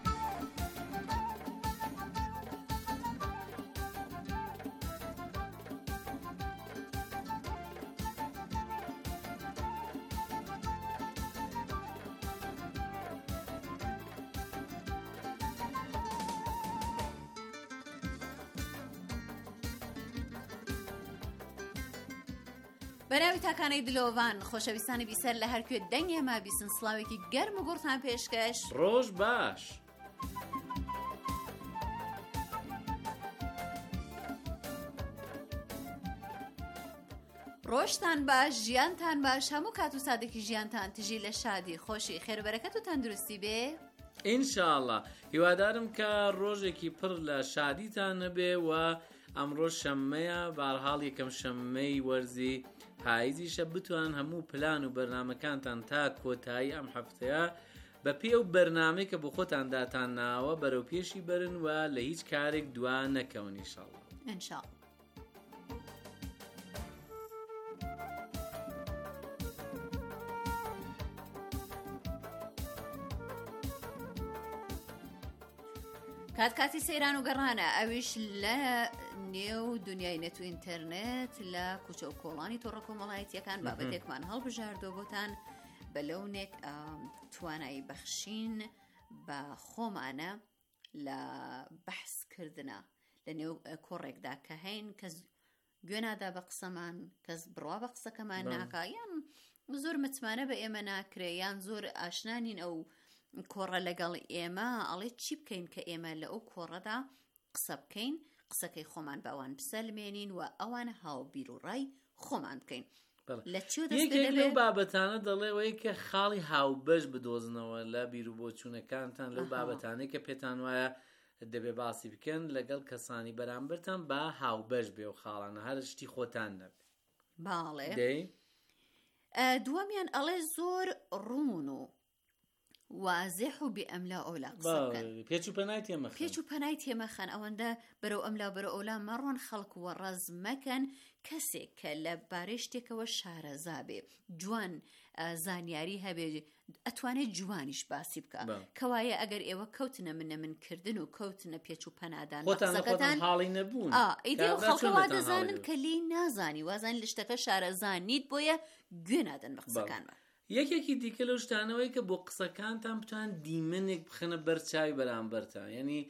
بەناوی تاکانەی دلۆڤان خۆشەویستانی بیسەر لە هەرکوێ دەنگی ئەمە بیسن سڵاوێکی گەرم و گوڕتان پێشکەش ڕۆژ باش ڕۆژتان باش، ژیانتان باش، هەموو کات و سادێکی ژیانتان تژی لە شادی خۆشی خێربەرەکەت و تەندروستی بێ. ئینشاءڵڵا هیوادارم کە ڕۆژێکی پڕ لە شادیتان نەبێ و ئەمڕۆ شەممەیە بارحاڵ یەکەم شەممەی وەرزی پاییزیشە بتوان هەموو پلان و بەرنامەکانتان تا کۆتایی ئەم هەفتەیە بە پێ و بەرنامەی کە بۆ خۆتان داتان ناوە بەرەو پێشی بەرن و لە هیچ کارێک دوا نەکەون ئینشاءڵڵا. ئینشاءڵڵا. کات کاتی سەیران و گەڕانە ئەویش لە نێو دنیای نێت و ئینتەرنێت لە کوچە و کۆڵانی تۆڕە کۆمەڵایەتیەکان بابەتێکمان هەڵبژاردۆ بۆتان بە لەونێک توانایی بەخشین بە خۆمانە لە بەحثکردنە لە نێو کۆڕێکدا کە هەین کەس گوێنادا بە قسەمان، کەس بڕوا بە قسەکەمان ناکا، یان زۆر متمانە بە ئێمە ناکرێ، یان زۆر ئاشنانین ئەو کۆڕە لەگەڵ ئێمە ئەڵێ چی بکەین کە ئێمە لە ئەو کۆڕەدا قسە بکەین، قسەکەی خۆمان بەوان بسەلمێنین و ئەوانە هاوبیر و ڕای خۆمان بکەین. یەکێک لەو بابەتانە دەڵێەوەی کە خاڵی هاوبەش بدۆزنەوە لە بیر و بۆچوونەکانتان لەو بابەتانەی کە پێتان وایە دەبێ باسی بکەن لەگەڵ کەسانی بەرامبەرتان با هاوبەش بێ و خاڵانە هەر شتی خۆتان نەبێ. باڵێ دووەمیان ئەڵێ زۆر ڕوون و وازح و بێ ئەملا ئەولا قسە بکەن، پێچ و پەنای تێمەخەن پێچ و پەنای تێمەخەن ئەوەندە بەرەو ئەملا بەرەو ئەولا مەڕۆن خەڵک و ڕەز مەکەن. کەسێک کە لە بارەی شتێکەوە شارەزا بێ، جوان زانیاری هەبێ، ئەتوانێت جوانیش باسی بکە کەوایە ئەگەر ئێوە کەوتنە منە منکردن و کەوتنە پێچ و پەنادان قسەکەتان حاڵی نەبوون ئیدی و خەڵکەوا دەزانن کە لی نازانی وازانی لە شتەکە شارەزانیت بۆیە گوێ نادەن بە قسەکانمە. یەکێکی دیکە لەو شتانەوەی کە بۆ قسەکانتان بتوان دیمەنێک بخەنە بەرچاوی بەرامبەرتان، یعنی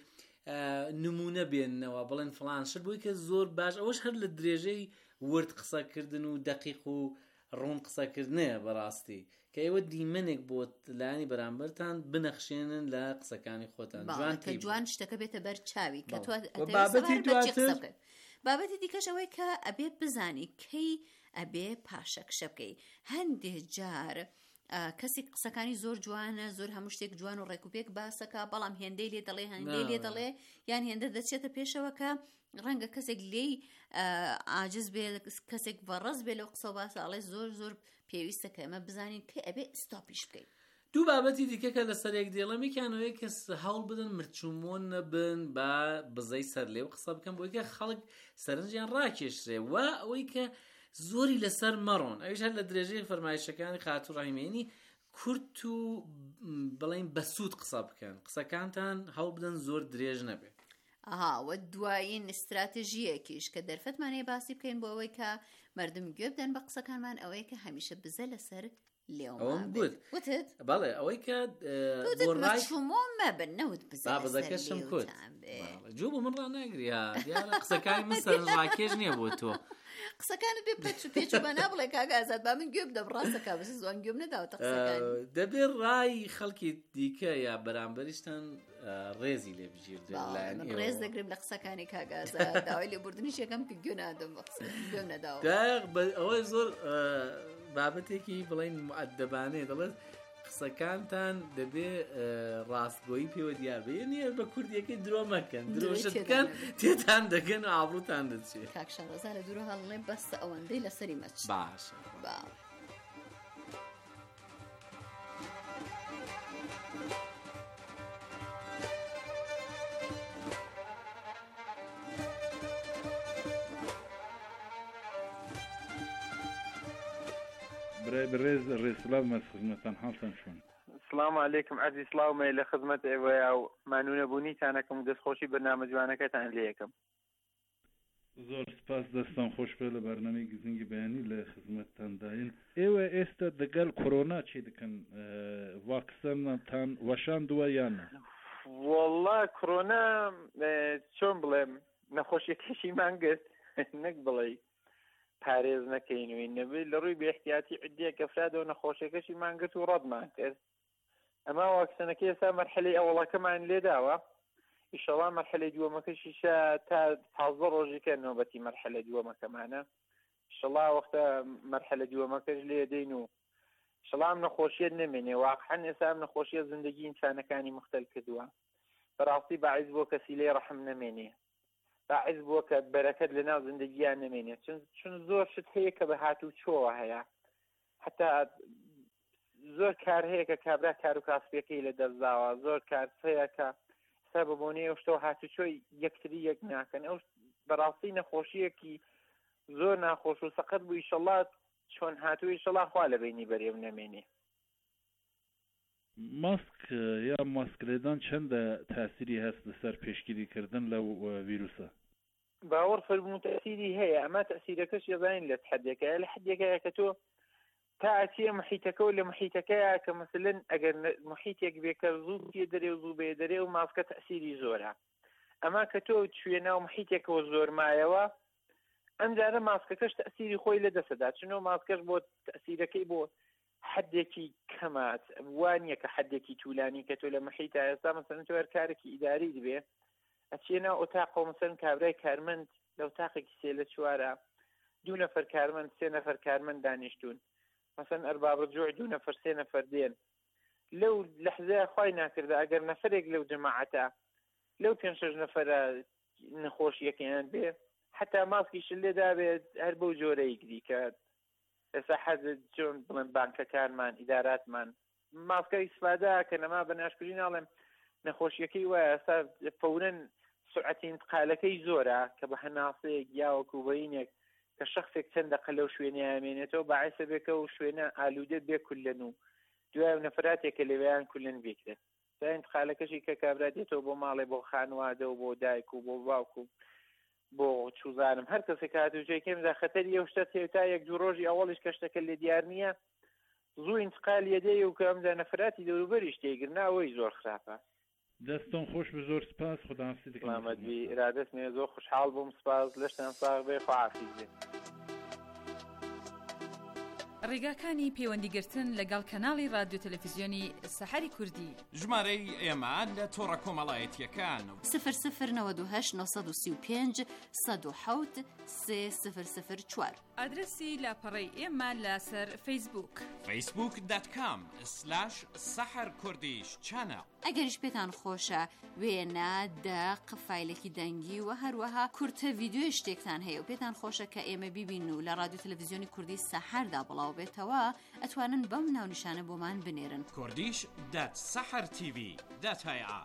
نمونە بێننەوە بڵێن فڵان شت بۆی کە زۆر باش، ئەوەش هەر لە درێژەی ورد قسەکردن و دەقیق و ڕوون قسەکردنەیە بەڕاستی کە ئێوە دیمەنێک بۆ لایانی بەرامبەرتان بنەخشێنن لە قسەکانی خۆتان کە جوان شتەکە بێتە بەرچاوی کە بابەتی دواتر بابەتی دیکەشەوەی کە ئەبێ بزانی کەی ئەبێ پاشەکشە بکەی. هەندێک جار کەسی قسەکانی زۆر جوانە، زۆر هەموو شتێک جوان و ڕێکوپێک باسەکە، بەڵام هێندەی لێ دەڵێ هەندەی لێ دەڵێ یان هێندە دەچێتە پێشەوە کە ڕەنگە کەسێک لێی عاجز بێ، کەسێک بەڕەز بێ لەو قسە و باسە ئەڵێ زۆر زۆر پێویستە کە ئەمە بزانین کە ئەبێ ستاپیش بکەین. دوو بابەتی دیکە کە لەسەرێک دێڵەمێکیانەوەی کە هەوڵ بدەن مرچومۆن نەبن بە بزەی سەر لێو قسە بکەن بۆی کە خەڵک سەرنجیان ڕاکێشرێ و ئەوەی کە زۆری لەسەر مەڕۆن. ئەویش هەر لە درێژەی فەرمایشەکانی خاتوو ڕاهیمێنی کورت و بڵین بەسوود قسە بکەن، قسەکانتان هەوڵ بدەن زۆر درێژ نەبێت. ئاوە دوایین استراتژیەکیش کە دەرفەتمانەیە باسی بکەین بۆ ئەوەی کە مردم گوێ بدەن بە قسەکانمان ئەوەی کە هەمیشە بزە لەسەر لێومان بێت. وتت؟ بەڵێ ئەوەی کە مەچوومۆ مەبن نەوت بزە بابزەکەشم کورت جوو بۆ من ڕاناگری دیارە قسەکانی من سەرنجڕاکێش نییە بۆ تۆ قسەکانت بێ پێچ و پێچ و بەنا بڵێ کاکە ئازاد با من گوێ بدەم ڕاستەکە بەس زوان گوێم نەداوەتە قسەکانی. دەبێت ڕای خەڵکی دیکە یا بەرامبەریشتان ڕێزی لێ بژیردن من ڕێز دەگرم لە قسەکانی کاکە ئازاد داوای لێبوردنیش یەکەم کە گوێ نادەم بە قسە گوێم نەداوە. ئەوەی زۆر بابەتێکی بڵین مؤدەبانەیە دەڵێت قسەکانتان دەبێ ڕاستگۆیی پێوە دیار بێ، نیە بە کوردیەکەی درۆ مەکەن، درۆشت بکەن تێتان دەگەن و ئابڕووتان دەچێت. کاک شارەزا لە دوورە هەڵڵێ بەستە ئەوەندەی لەسەری مەچ. باشە باو برای برێز ڕێسلااو مە خزمەتان حاڵتان شوون. سلام علیکم عزیز سلااومە لە خزمەت ئێوەیە و مانوونەبوونیتانەکەم و دەستخۆشی بەرنامە جوانەکەتان لێ یەکەم. زۆر سپاس دەستان خۆش بێ لە بەرنامەی گزنگی بەیانی لە خزمەتتانداین. ئێوە ئێستا دەگەل کۆرۆنا چی دەکەن؟ ڤاکسەنتان وەشان دووە یانە؟ وەڵڵا کۆرۆنا چۆن بڵێم نەخۆشیەکەشی مانگرت نەک بڵێ پارێز نەکەینەوەی نەبێت لە ڕووی بێحتیاتی عدیە کەفرادەوە نەخۆشیەکەشی مانگرت و ڕەتمان کرد. ئەما واکسنەکە ئێستا مەرحلەی ئەوڵەکەمان لێداوە، ئیشەڵا مەرحلەی دووەمەکەشیشە تا تازە ڕۆژێکە نۆبەتی مەرحلە دووەمەکەمانە ئینشەڵا وەختە مەرحەلە دووەمەکەش لێ دەین و ئینشەڵا ئەم نەخۆشیە نەمێنێ واقعەن ئێستا ئەم نەخۆشیە زیندگی ئینسانەکانی مختل کردووە بەڕاستی باعث بووە کە سیلەی ڕەحم نەمێنێ باعث بووە کە بەرەکەت لەناو زیندگییان نەمێنێ چون زۆر شت هەیە کە بە هاتوو چۆوە هەیە حتا زۆر کار هەیە کە کابرا کار و کاسبیەکەی لە دەستداوە زۆر کار هەیە کە سا ببوونەیە شتەوە هاتوچۆی یەکتری یەک ناکەن ئەو بەڕاستی نەخۆشیەکی زۆر ناخۆش و سەقەت بوو ئیشەڵا چۆن هاتووی ئیشەڵا خوا لە بینی بەرێو نەمێنێ ماسک یا ماسکلێدان چەندە تاسیری هەست لەسەر پێشگیریکردن لەو ڤیرۆسە باوەڕ فەرموو تەسیری هەیە ئەمە تەسیرەکەش یەزانین لە حەدێکەیە لە حەدێکەیە کە تۆ تا ئەچیە محیتەکە و لە محیتەکەیە کە مەسەلەن ئەگەر محیتێک بێکە زوو پێ دەرێ و زوو بێ دەرێ و ماسکە تەسیری زۆرە ئەما کە تۆ شوێنە و محیتێکەوە زۆر مایەوە ئەم جارە ماسکەکەش تەسیری خۆی لە دەسەدا چونەوە ماسکەش بۆ تەسیرەکەی بۆ حەدێکی کەمات وانیە کە حەدێکی توولانی کە تۆ لە محیتە ئێستا مەسەلەن تۆ هەرکارێکی ئیداری دەبێ ئەچێنە ئۆتاقەوە مەسەلەن کابرای کارمەند لە ئۆتاقێکی سێ لە چوارە دوو نەفەر کارمەند سێ نەفەر کارمەند دانیشتون مثلا ئەرباب ڕجوع دوو نەفەر سێ نەفەر دێن لەو لەحزەیە خوای ناکردە ئەگەر نەفەرێک لەو جەماعەتە لەو پێنج شەش نەفەرە نەخۆشیەکەیان بێ حتا ماسکیش لێدا بێت هەر بەو جۆرەی گری کە ئێستا حەز چۆن بڵێن بانکەکانمان ئیداراتمان ماسکە ئیسفادا کە نەما بە ناشکری ناڵێم نەخۆشیەکەی وایە ئێستا فەورەن سرعەتی انتقالەکەی زۆرە کە بە هەناسەیەک یاوەکو بەینێک کە شخصێک چەند دەقە لەو شوێنەیە ئەمێنێتەوە باعثە بێکە و شوێنە ئالوودە بێ کولەن و دوای نەفراتێکە لەوێیان کولەن بێکرێت تا انتقالەکەشی کە کابرا دێتەوە بۆ ماڵێ بۆ خانوادە و بۆ دایک و بۆ باوک و بۆ چوزانم هەر کەسێک هاتووچێکێمدا خەتەری ئەو شتە هەیە تا یەک دوو ڕۆژی ئەوەڵیش کە شتەکە لێ دیار نییە زوو انتقال یەدەی و کە ئەمدا نەفراتی دەوروبەریش تێگرنا ئەوەی زۆر خراپە دەستۆن خۆش بە زۆر سپاس خوداحافیز دەکەم محەممەدبی ئرادەست مێ زۆر خوشحاڵ بووم سپاس لەشتان ساغ بێ خواحافیز بێ ڕێگاکانی پەیوەندیگرتن لەگەڵ کەناڵی رادیۆ تەلەڤیزیۆنی سەحەری کوردی ژمارەی ئێمە لە تۆڕە کۆمەڵایەتیەکان سفر سفر نەوە دو هەشت نۆ سەد و سی و پێنج سەد و حەوت سێ سفر سفر چوار ئادرسی لاپەڕەی ئێمە لەسەر فەیسبووک فەیسبووک دات کام سلاش سەحەر کوردیش چانە ئەگەریش پێتان خۆشە وێنە دەق فایلێکی دەنگی و هەروەها کورتە ڤیدیۆی شتێکتان هەیە و پێتان خۆشە کە ئێمە بیبین و لە رادیۆ تەلەڤیزیۆنی کوردی سەحەردا بڵاو بێتەوە ئەتوانن بەم ناونیشانە بۆمان بنێرن کوردیش دات سەحەر تیڤی دات هەیە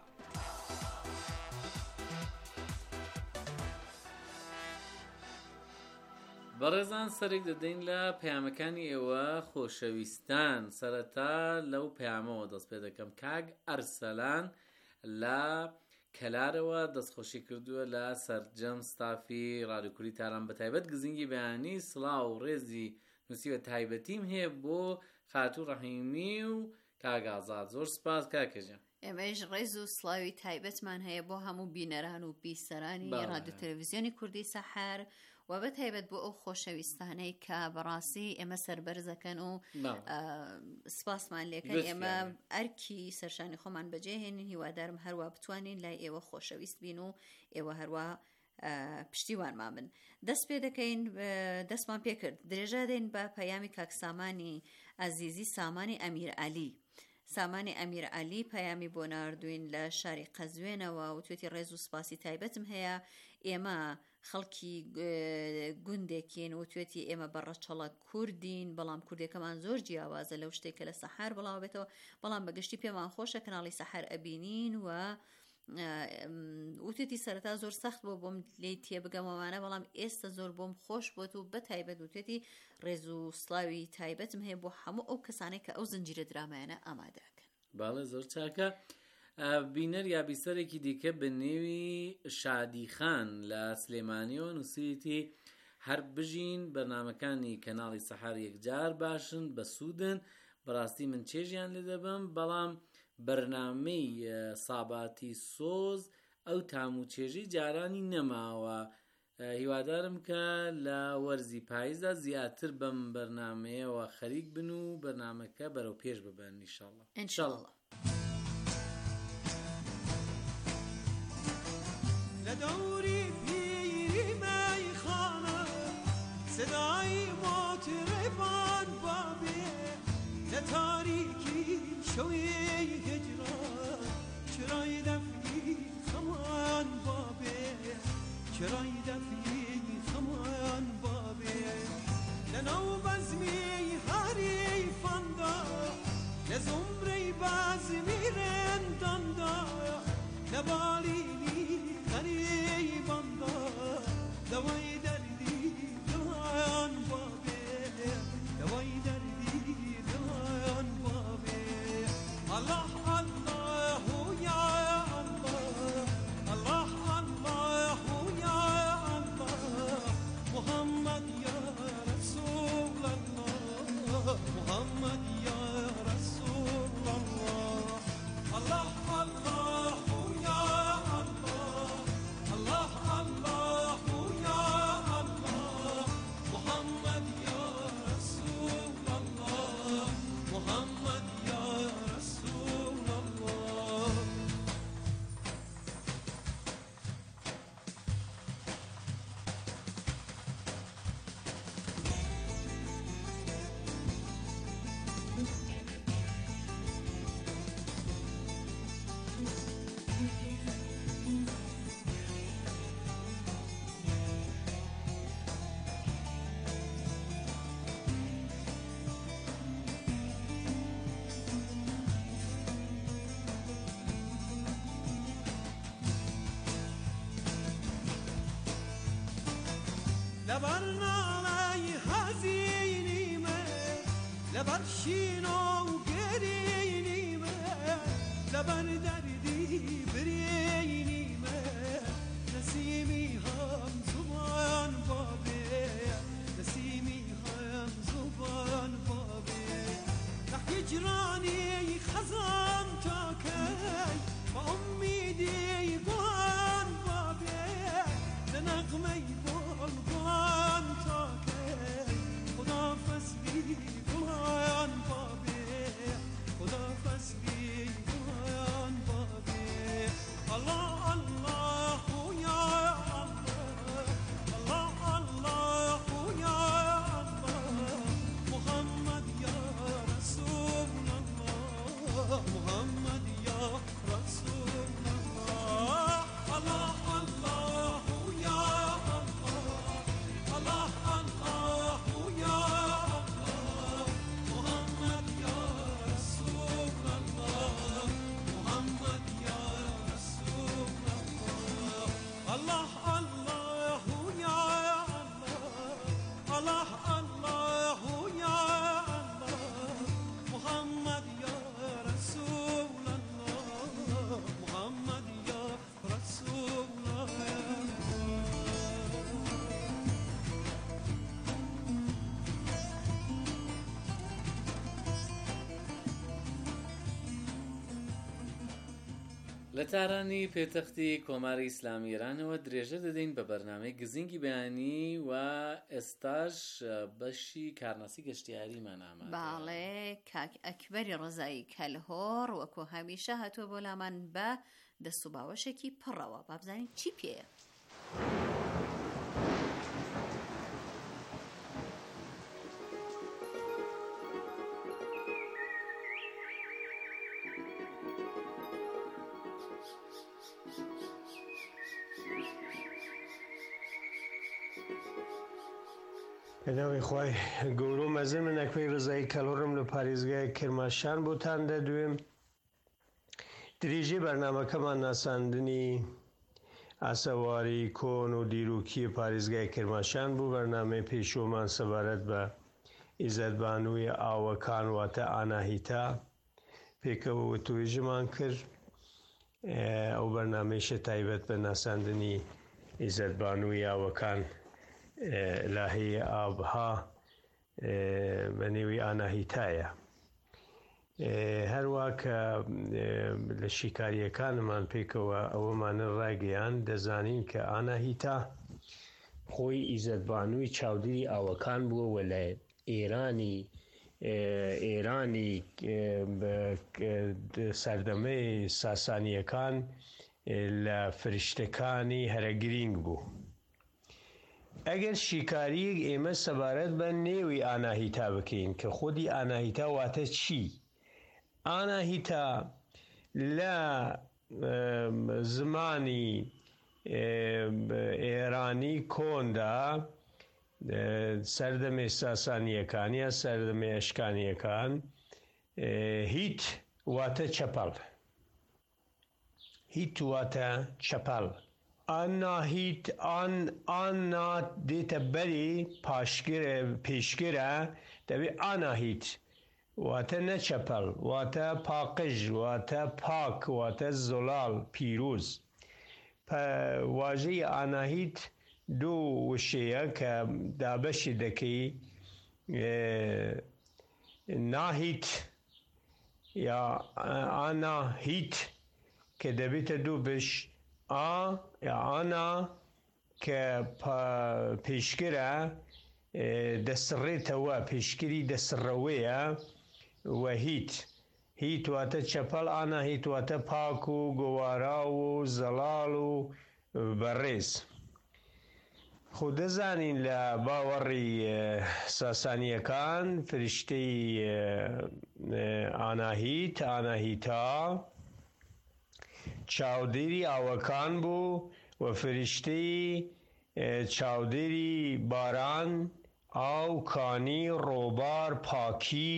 بەڕێزان سەرێک دەدەین لە پەیامەکانی ئێوە خۆشەویستان سەرەتا لەو پەیامەوە دەست پێ دەکەم کاگ ئەرسەلان لە کەلارەوە دەستخۆشی کردووە لە سەرجەم ستافی رادیۆ کوردی تاران بەتایبەت گزینگی بەیانی سڵاو و ڕێزی نووسیوە تایبەتیم هەیە بۆ خاتوو ڕەحیمی و کاگازاد زۆر سپاس کاکەجە ئێمەش ڕێز و سڵاوی تایبەتمان هەیە بۆ هەموو بینەران و بیسەرانی رادیۆ تەلەڤیزیۆنی کوردی سەحەر و بەتایبەت بۆ ئەو خۆشەویستانەی کە بەڕاستی ئێمە سەربەرزەکەن و سپاسمان لێکەن ئێمە ئەرکی سەرشانی خۆمان بەجێهێنین هیوادارم هەروە بتوانین لای ئێوە خۆشەویست بین و ئێوە هەروە پشتیوانمان بن دەست پێ دەکەین دەستمان پێ کرد درێژە دەین بە پەیامی کاکسامانی ئەزیزی سامانی ئەمیر عەلی سامانی ئەمیر عەلی پەیامی بۆ ناردوین لە شاری قەزوێنەوە و توێتی ڕێز و سپاسی تایبەتم هەیە ئێمە خەڵکی گوندێکین و توێتی ئێمە بەڕەچەڵە کوردین بەڵام کوردەکەمان زۆر جیاوازە لەو شتێکە لە سەحەر بڵاو بێتەوە بەڵام بەگشتی پێمان خۆشە کەناڵی سەحەر ئەبینین و وتێتی سەرەتا زۆر سەخت بۆ بۆم لێی تێبگەمەوانە بەڵام ئێستا زۆر بۆم خۆش بۆت و بە تایبەت وتێتی ڕێز و سڵاوی تایبەتم هەیە بۆ هەموو ئەو کەسانێک کە ئەو زنجیرە درامایانە ئامادەکەن. باڵێ زۆر چاکە. بینەر یا بیسەرێکی دیکە بە نێوی شادیخان لە سلێمانیەوە نووسیتی هەر بژین بەرنامەکانی کەناڵی سەحەر یەکجار باشن بە سوودن بەڕاستی من چێژیان لێ دەبم بەڵام بەرنامەی ساباتی سۆز ئەو تاموچێژی جارانی نەماوە هیوادارم کە لە وەرزی پاییزدا زیاتر بەم بەرنامەیەوە خەریک بن و بەرنامەکە بەرەو پێش ببەن ئینشاڵڵا ئینشاڵڵا. لدوري پیری مای خانه صدای مطربان بابه لتاریکی شوی هجران چرای دفی خمان بابه چرای دفی خمان بابه لنو بزمی حریفان دا لزمری بزمی رندان دا لبالینی غریبان دا دوای دردی دوان بابه دوای دردی دوان بابه الله الله یا الله الله الله یا الله محمد یا رسول الله محمد یا رسول الله الله الله یا الله الله الله یا الله محمد یا رسول الله محمد یا رسول الله لبر نالای حزینی من لبر شینو گرینی من لبر دردی برینی من نسیمی هم زبان بابه نسیمی هم زبان بابه نه هجرانی خزان تا کی با امیدی بان بابه نه نغمه بان تا کی خدا فصلی بان بابه خدا فصلی بان بابه الله الله یا الله الله الله یا الله محمد یا رسول الله محمد یا رسول الله الله الله یا الله الله یا الله محمد یا رسول الله محمد یا رسول الله الله الله یا الله الله الله یا الله محمد یا رسول الله محمد یا رسول الله لە تارانی پێتەختی کۆماری ئیسلامی ئێرانەوە درێژە دەدەین بە بەرنامەی گزینگی بەیانی و ئێستاش بەشی کارناسی گەشتیاریمان ئامادەیە. باڵێ کاک ئەکبەری ڕزایی کەلهۆڕ وەکو هەمیشە هاتووە بۆ لامان بە دەست و باوەشێکی پڕەوە با بزانین چی پێیە. بەناوی خوای گەورە و مەزن من ئەکبەری ڕزایی کەلهۆڕم لە پارێزگای کرماشان بۆتان دەدوێم. درێژەی بەرنامەکەمان ناساندنی ئاسەواری کۆن و دیروکی پارێزگای کرماشان بوو. بەرنامەی پێشوومان سەبارەت بە ئیزەتبانووی ئاوەکان واتە ئاناهیتا پێکەوە توێژمان کرد. ئەو بەرنامەیشە تایبەت بە ناساندنی ئیزەتبانووی ئاوەکان لاهەیە ئابها بە نێوی ئاناهیتایە. هەروە کە لە شیکاریەکانمان پێکەوە ئەوەمانە ڕاگەیان دەزانین کە ئاناهیتا خۆی ئیزەتبانووی چاودێری ئاوەکان بووە لە ئێرانی ئێرانی سەردەمەی ساسانیەکان لە فریشتەکانی هەرە گرنگ بوو. ئەگەر شیکاریەک ئێمە سەبارەت بە نێوی ئاناهیتا بکەین کە خودی ئاناهیتا واتە چی؟ ئاناهیتا لە زمانی ئێرانی کۆندا سەردەمێ ساسانیەکان یا سەردەمێ ئەشکانیەکان هیت واتە چەپەڵ، هیت واتە چەپەڵ. ئاناهیت ئانا دێتە بەری پێشگرە دەبێ ئاناهیت واتە نەچەپەڵ، واتە پاقژ، واتە پاک، واتە زۆڵال پیرۆز. واژەی ئاناهیت دوو وشەیە کە دابەشی دەکەی ناهیت یا ئاناهیت کە دەبێتە دوو بش، ئا یا ئانا کە پێشگرە دەسڕێتەوە، پێشگیری دەسڕەوەیە، و هیت هیت واتە چەپەڵ، ئاناهیت واتە پاک و گۆوارا و زەڵال و بەڕێز. خۆ دەزانین لە باوەڕی ساسانیەکان فریشتەی ئاناهیت ئاناهیتا چاودێری ئاوەکان بوو و فریشتەی چاودێری باران، ئاو، کانی، ڕۆبار، پاکی،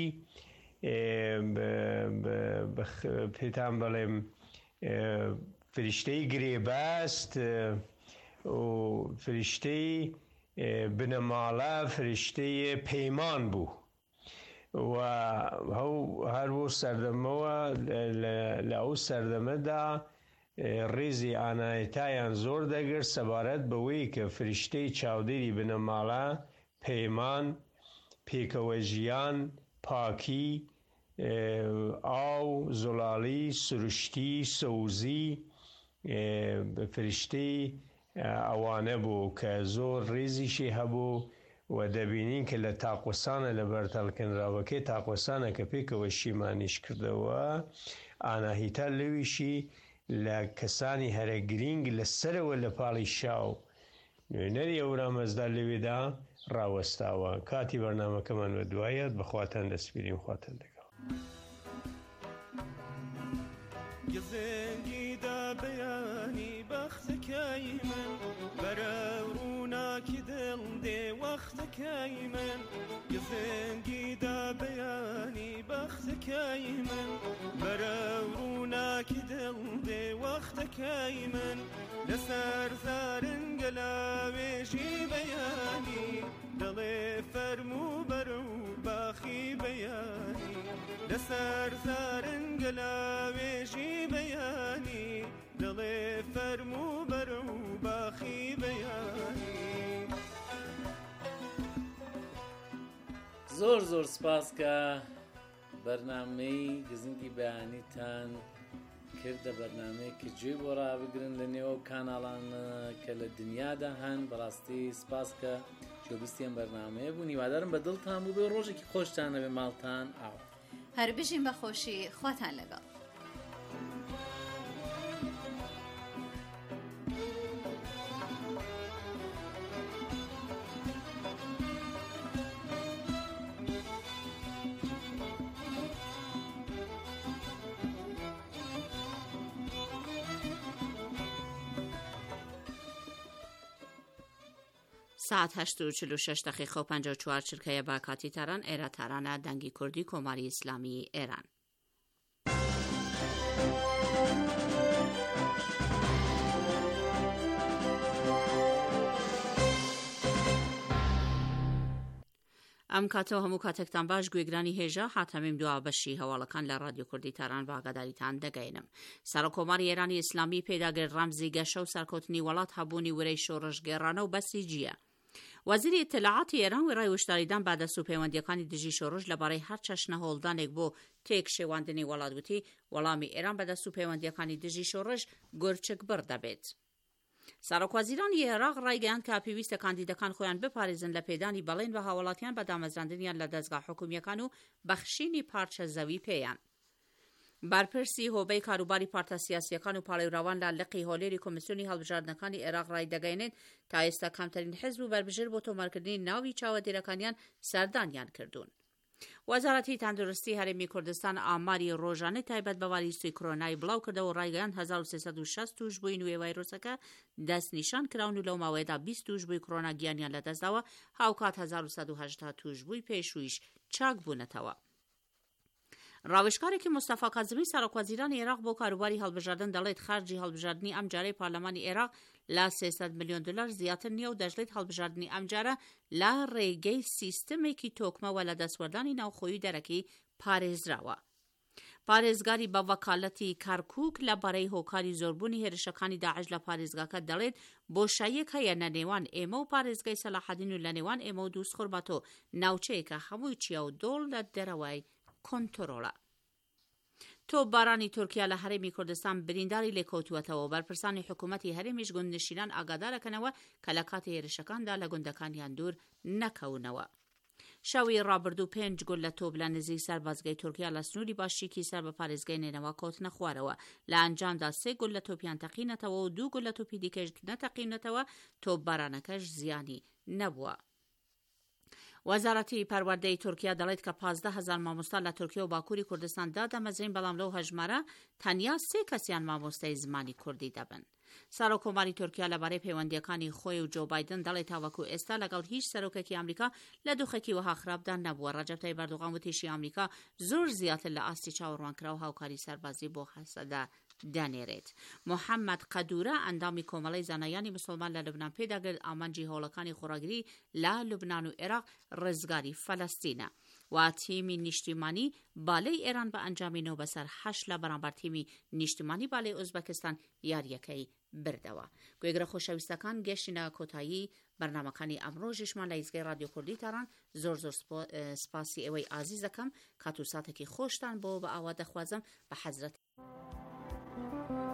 پێتان بڵێم فریشتەی گرێبەست و فریشتەی بنەماڵە، فریشتەی پەیمان بوو و هەر بۆ سەردەمەوە لە ئەو سەردەمەدا ڕێزی ئاناهیتایان زۆر دەگرت سەبارەت بەوەی کە فریشتەی چاودێری بنەماڵە، پەیمان، پێکەوە ژیان، پاکی، ئاو، زۆڵالی، سروشتی، سەوزی فریشتەی ئەوانە بوو کە زۆر ڕێزیشی هەبوو و دەبینین کە لە تاقوسانە لە بەرتەڵکردنراوەکەی تاقوسانە کە پێکەوە شیمانیش کردەوە ئاناهیتا لەویشی لە کەسانی هەرە گرنگ لەسەرەوە لە پاڵی شاو نوێنەری ئەورامەزدا لەوێدا ڕاوەستاوە. کاتی بەرنامەکەمان بە دوایەت بەخواتان دەسپیریم، خواتان دەگەڵ. گزنگیدا بەیانی بەختەکەی من بەرە ڕووناکی دڵ دێ وەختەکەی من، گزنگیدا بەیانی بەختەکەی من بەرە ڕووناکی دڵ دێ وەختەکەی من، لەسەر زارنگە لاوێژی بەیانی دڵێ فەرموو بەرە و باخی بەیانی، لەسەر زارنگە لاوێژی بەیانی دڵێ فەرموو بەرە و باخی بەیانی. زۆر زۆر سپاس کە بەرنامەی گزنگی بەیانیتان کردە بەرنامەیە کە گوێ بۆ ڕابگرن لە نێوە کاناڵان کە لە دنیادا هەن. بەڕاستی سپاس کە جۆبستیان بەرنامەیە بوو. هیوادارم بە دڵتان بوو بێ ڕۆژێکی خۆشتانە بێ ماڵتان ئاو. هەر بژین بە خۆشی، خواتان لەگەڵ. ساعت هەشت و چل و شەش دقیقە و پەنجا و چوار چرکەیە بە کاتی تاران ئێرە تارانە دەنگی کوردی کۆماری ئیسلامی ئێران. ئەم کاتەوە هەموو کاتێکتان باش گوێگرانی هێژە حاتەمیم دوا بەشی هەواڵەکان لە رادیۆ کوردی تاران باگاداریتان دەگەینم. سەرۆکۆماری ئێرانی ئیسلامی پێداگرێت ڕەمزی گەشە و سەرکەوتنی وڵات هەبوونی وەرەی شۆڕش گێڕانە و بەسی جیە. وەزیری ئیتلاعاتی ئێران وێڕای وشداریدان با دەست و پەیوەندیەکانی دژی شۆڕش لەبارەی هەر چەشنە هۆڵدانێک بۆ تێک شێواندنی وڵات گوتی وەڵامی ئێران بە دەست و پەیوەندیەکانی دژی شۆڕش گۆرچک بڕ دەبێت. سەرۆکوەزیرانی عێراق ڕایگەیاند کە پێویستە کاندیدەکان خۆیان بپارێزن لە پێدانی بەڵێن بە هاوڵاتیان بە دامەزراندنیان لە دەستگا حکومیەکان و بەخشینی پارچە زەوی پێیان. بەرپرسی هۆبەی کاروباری پارتە سیاسیەکان و پاڵێوراوان لە لقی هۆلێری کۆمیسیۆنی هەڵبژاردنەکانی عێراق ڕای دەگەێنێت تا ئێستا کەمترین حزب و بربژێر بۆ تۆمارکردنی ناوی چاوەدێرەکانیان سەردانیان کردوون. وەزارەتی تەندروستی هەرێمی کوردستان ئاماری ڕۆژانەی تایبەت بە ڤایرۆسی کۆرۆنای بڵاو کردەوە و ڕایگەیاند هەزار و سێسەد و شەست توش بووی نوێ ڤایرۆسەکە دەستنیشان کراون و لەو ماوەیەدا بیست توش بووی کۆرۆنا گیانیان لەدەستداوە هاوکات هەزار و سەد و هەژتا توش بووی پێشوویش چاک بوونەتەوە. ڕاوێژکارێکی مستەفا کازمی سەرۆکوەزیرانی عێراق بۆ کاروباری هەڵبژاردن دەڵێت خەرجی هەڵبژاردننی ئەم جارەی پارلەمانی عێراق لە سێسەد ملیۆن دلار زیاتر نییە و دەژڵێت هەڵبژاردننی ئەم جارە لە ڕێگەی سیستەمێکی تۆکمەوە لە دەستوەردانی ناوخۆیی دەرەکی پارێزراوە. پارێزگاری بە وەکالەتی کارکووک لەبارەی هۆکاری زۆربوونی هێرشەکانی داعش لە پارێزگاکە دەڵێت بۆشاییەک هەیە لە نێوان ئێمە و پارێزگای سەلاحەدین و لە نێوان ئێمە و دووس خوربەتۆ ناوچەیەکە هەمووی چیا و دۆڵ لە دەرەوەی کۆنترۆڵە. تۆپبارانی تورکیا لە هەرێمی کوردستان برینداری لێکەوتووەتەوە. بەرپرسانی حکوومەتی هەرێمیش گوندنشینان ئاگادارەکەنەوە کە لە کاتی هێرشەکاندا لە گوندەکانیان دوور نەکەونەوە. شەوی ڕابردوو پێنج گول لە تۆپ لە نزیک سەربازگەی تورکیا لە سنووری باشیکی سەر بە پارێزگای نێنەوە کەوتنە خوارەوە. لە ئەنجامدا سێ گول لە تۆپیان تەقینەتەوە و دوو گول لە تۆپی دیکەش نەتەقینەتەوە. تۆپبارانەکەش زیانی نەبووە. وەزارەتی پەروەردەی تورکیا دەڵێت کە پازدە هەزار مامۆستا لە تورکیا و باکووری کوردستان دادەمەزرین بەڵام لەو هەژمارە تەنیا سێ کەسیان مامۆستای زمانی کوردی دەبن. سەرۆکۆماری تورکیا لەبارەی پەیوەندیەکانی خۆی و جۆ بایدن دەڵێت تاوەکو ئێستا لەگەڵ هیچ سەرۆکێکی ئەمریکا لە دۆخێکی وەها خراپدا نەبووە. ڕەجەب تایب ئەردۆغان وتیشی ئەمریکا زۆر زیاتر لە ئاستی چاوەڕوانکرا و هاوکاری سەربازی بۆ هەسەدا دانێرێت. محەممەد قەدورە ئەندامی کۆمەڵی زانایانی مسلمان لە لوبنان پێداگرت ئامانجی هەوڵەکانی خۆراگری لە لوبنان و عێراق ڕزگاری فەلەستینە. و تیمی نیشتیمانی بالای ئێران بە ئەنجامینەوە بەسەر حەش لە بەرامبەر تیمی نیشتیمانی بالای ئوزبەکستان یاریەکەی بردەوە. گوێگرە خۆشەویستەکان گەشتینە کۆتایی بەرنامەکانی ئەمڕۆژیشمان لە ئیزگای رادیۆ کوردی تاران. زۆر زۆر سپاسی ئێوەی ئازیزەکەم کات و ساتێکی خۆشتان بۆ بە ئاوا دەخوازم بە حەزرەت.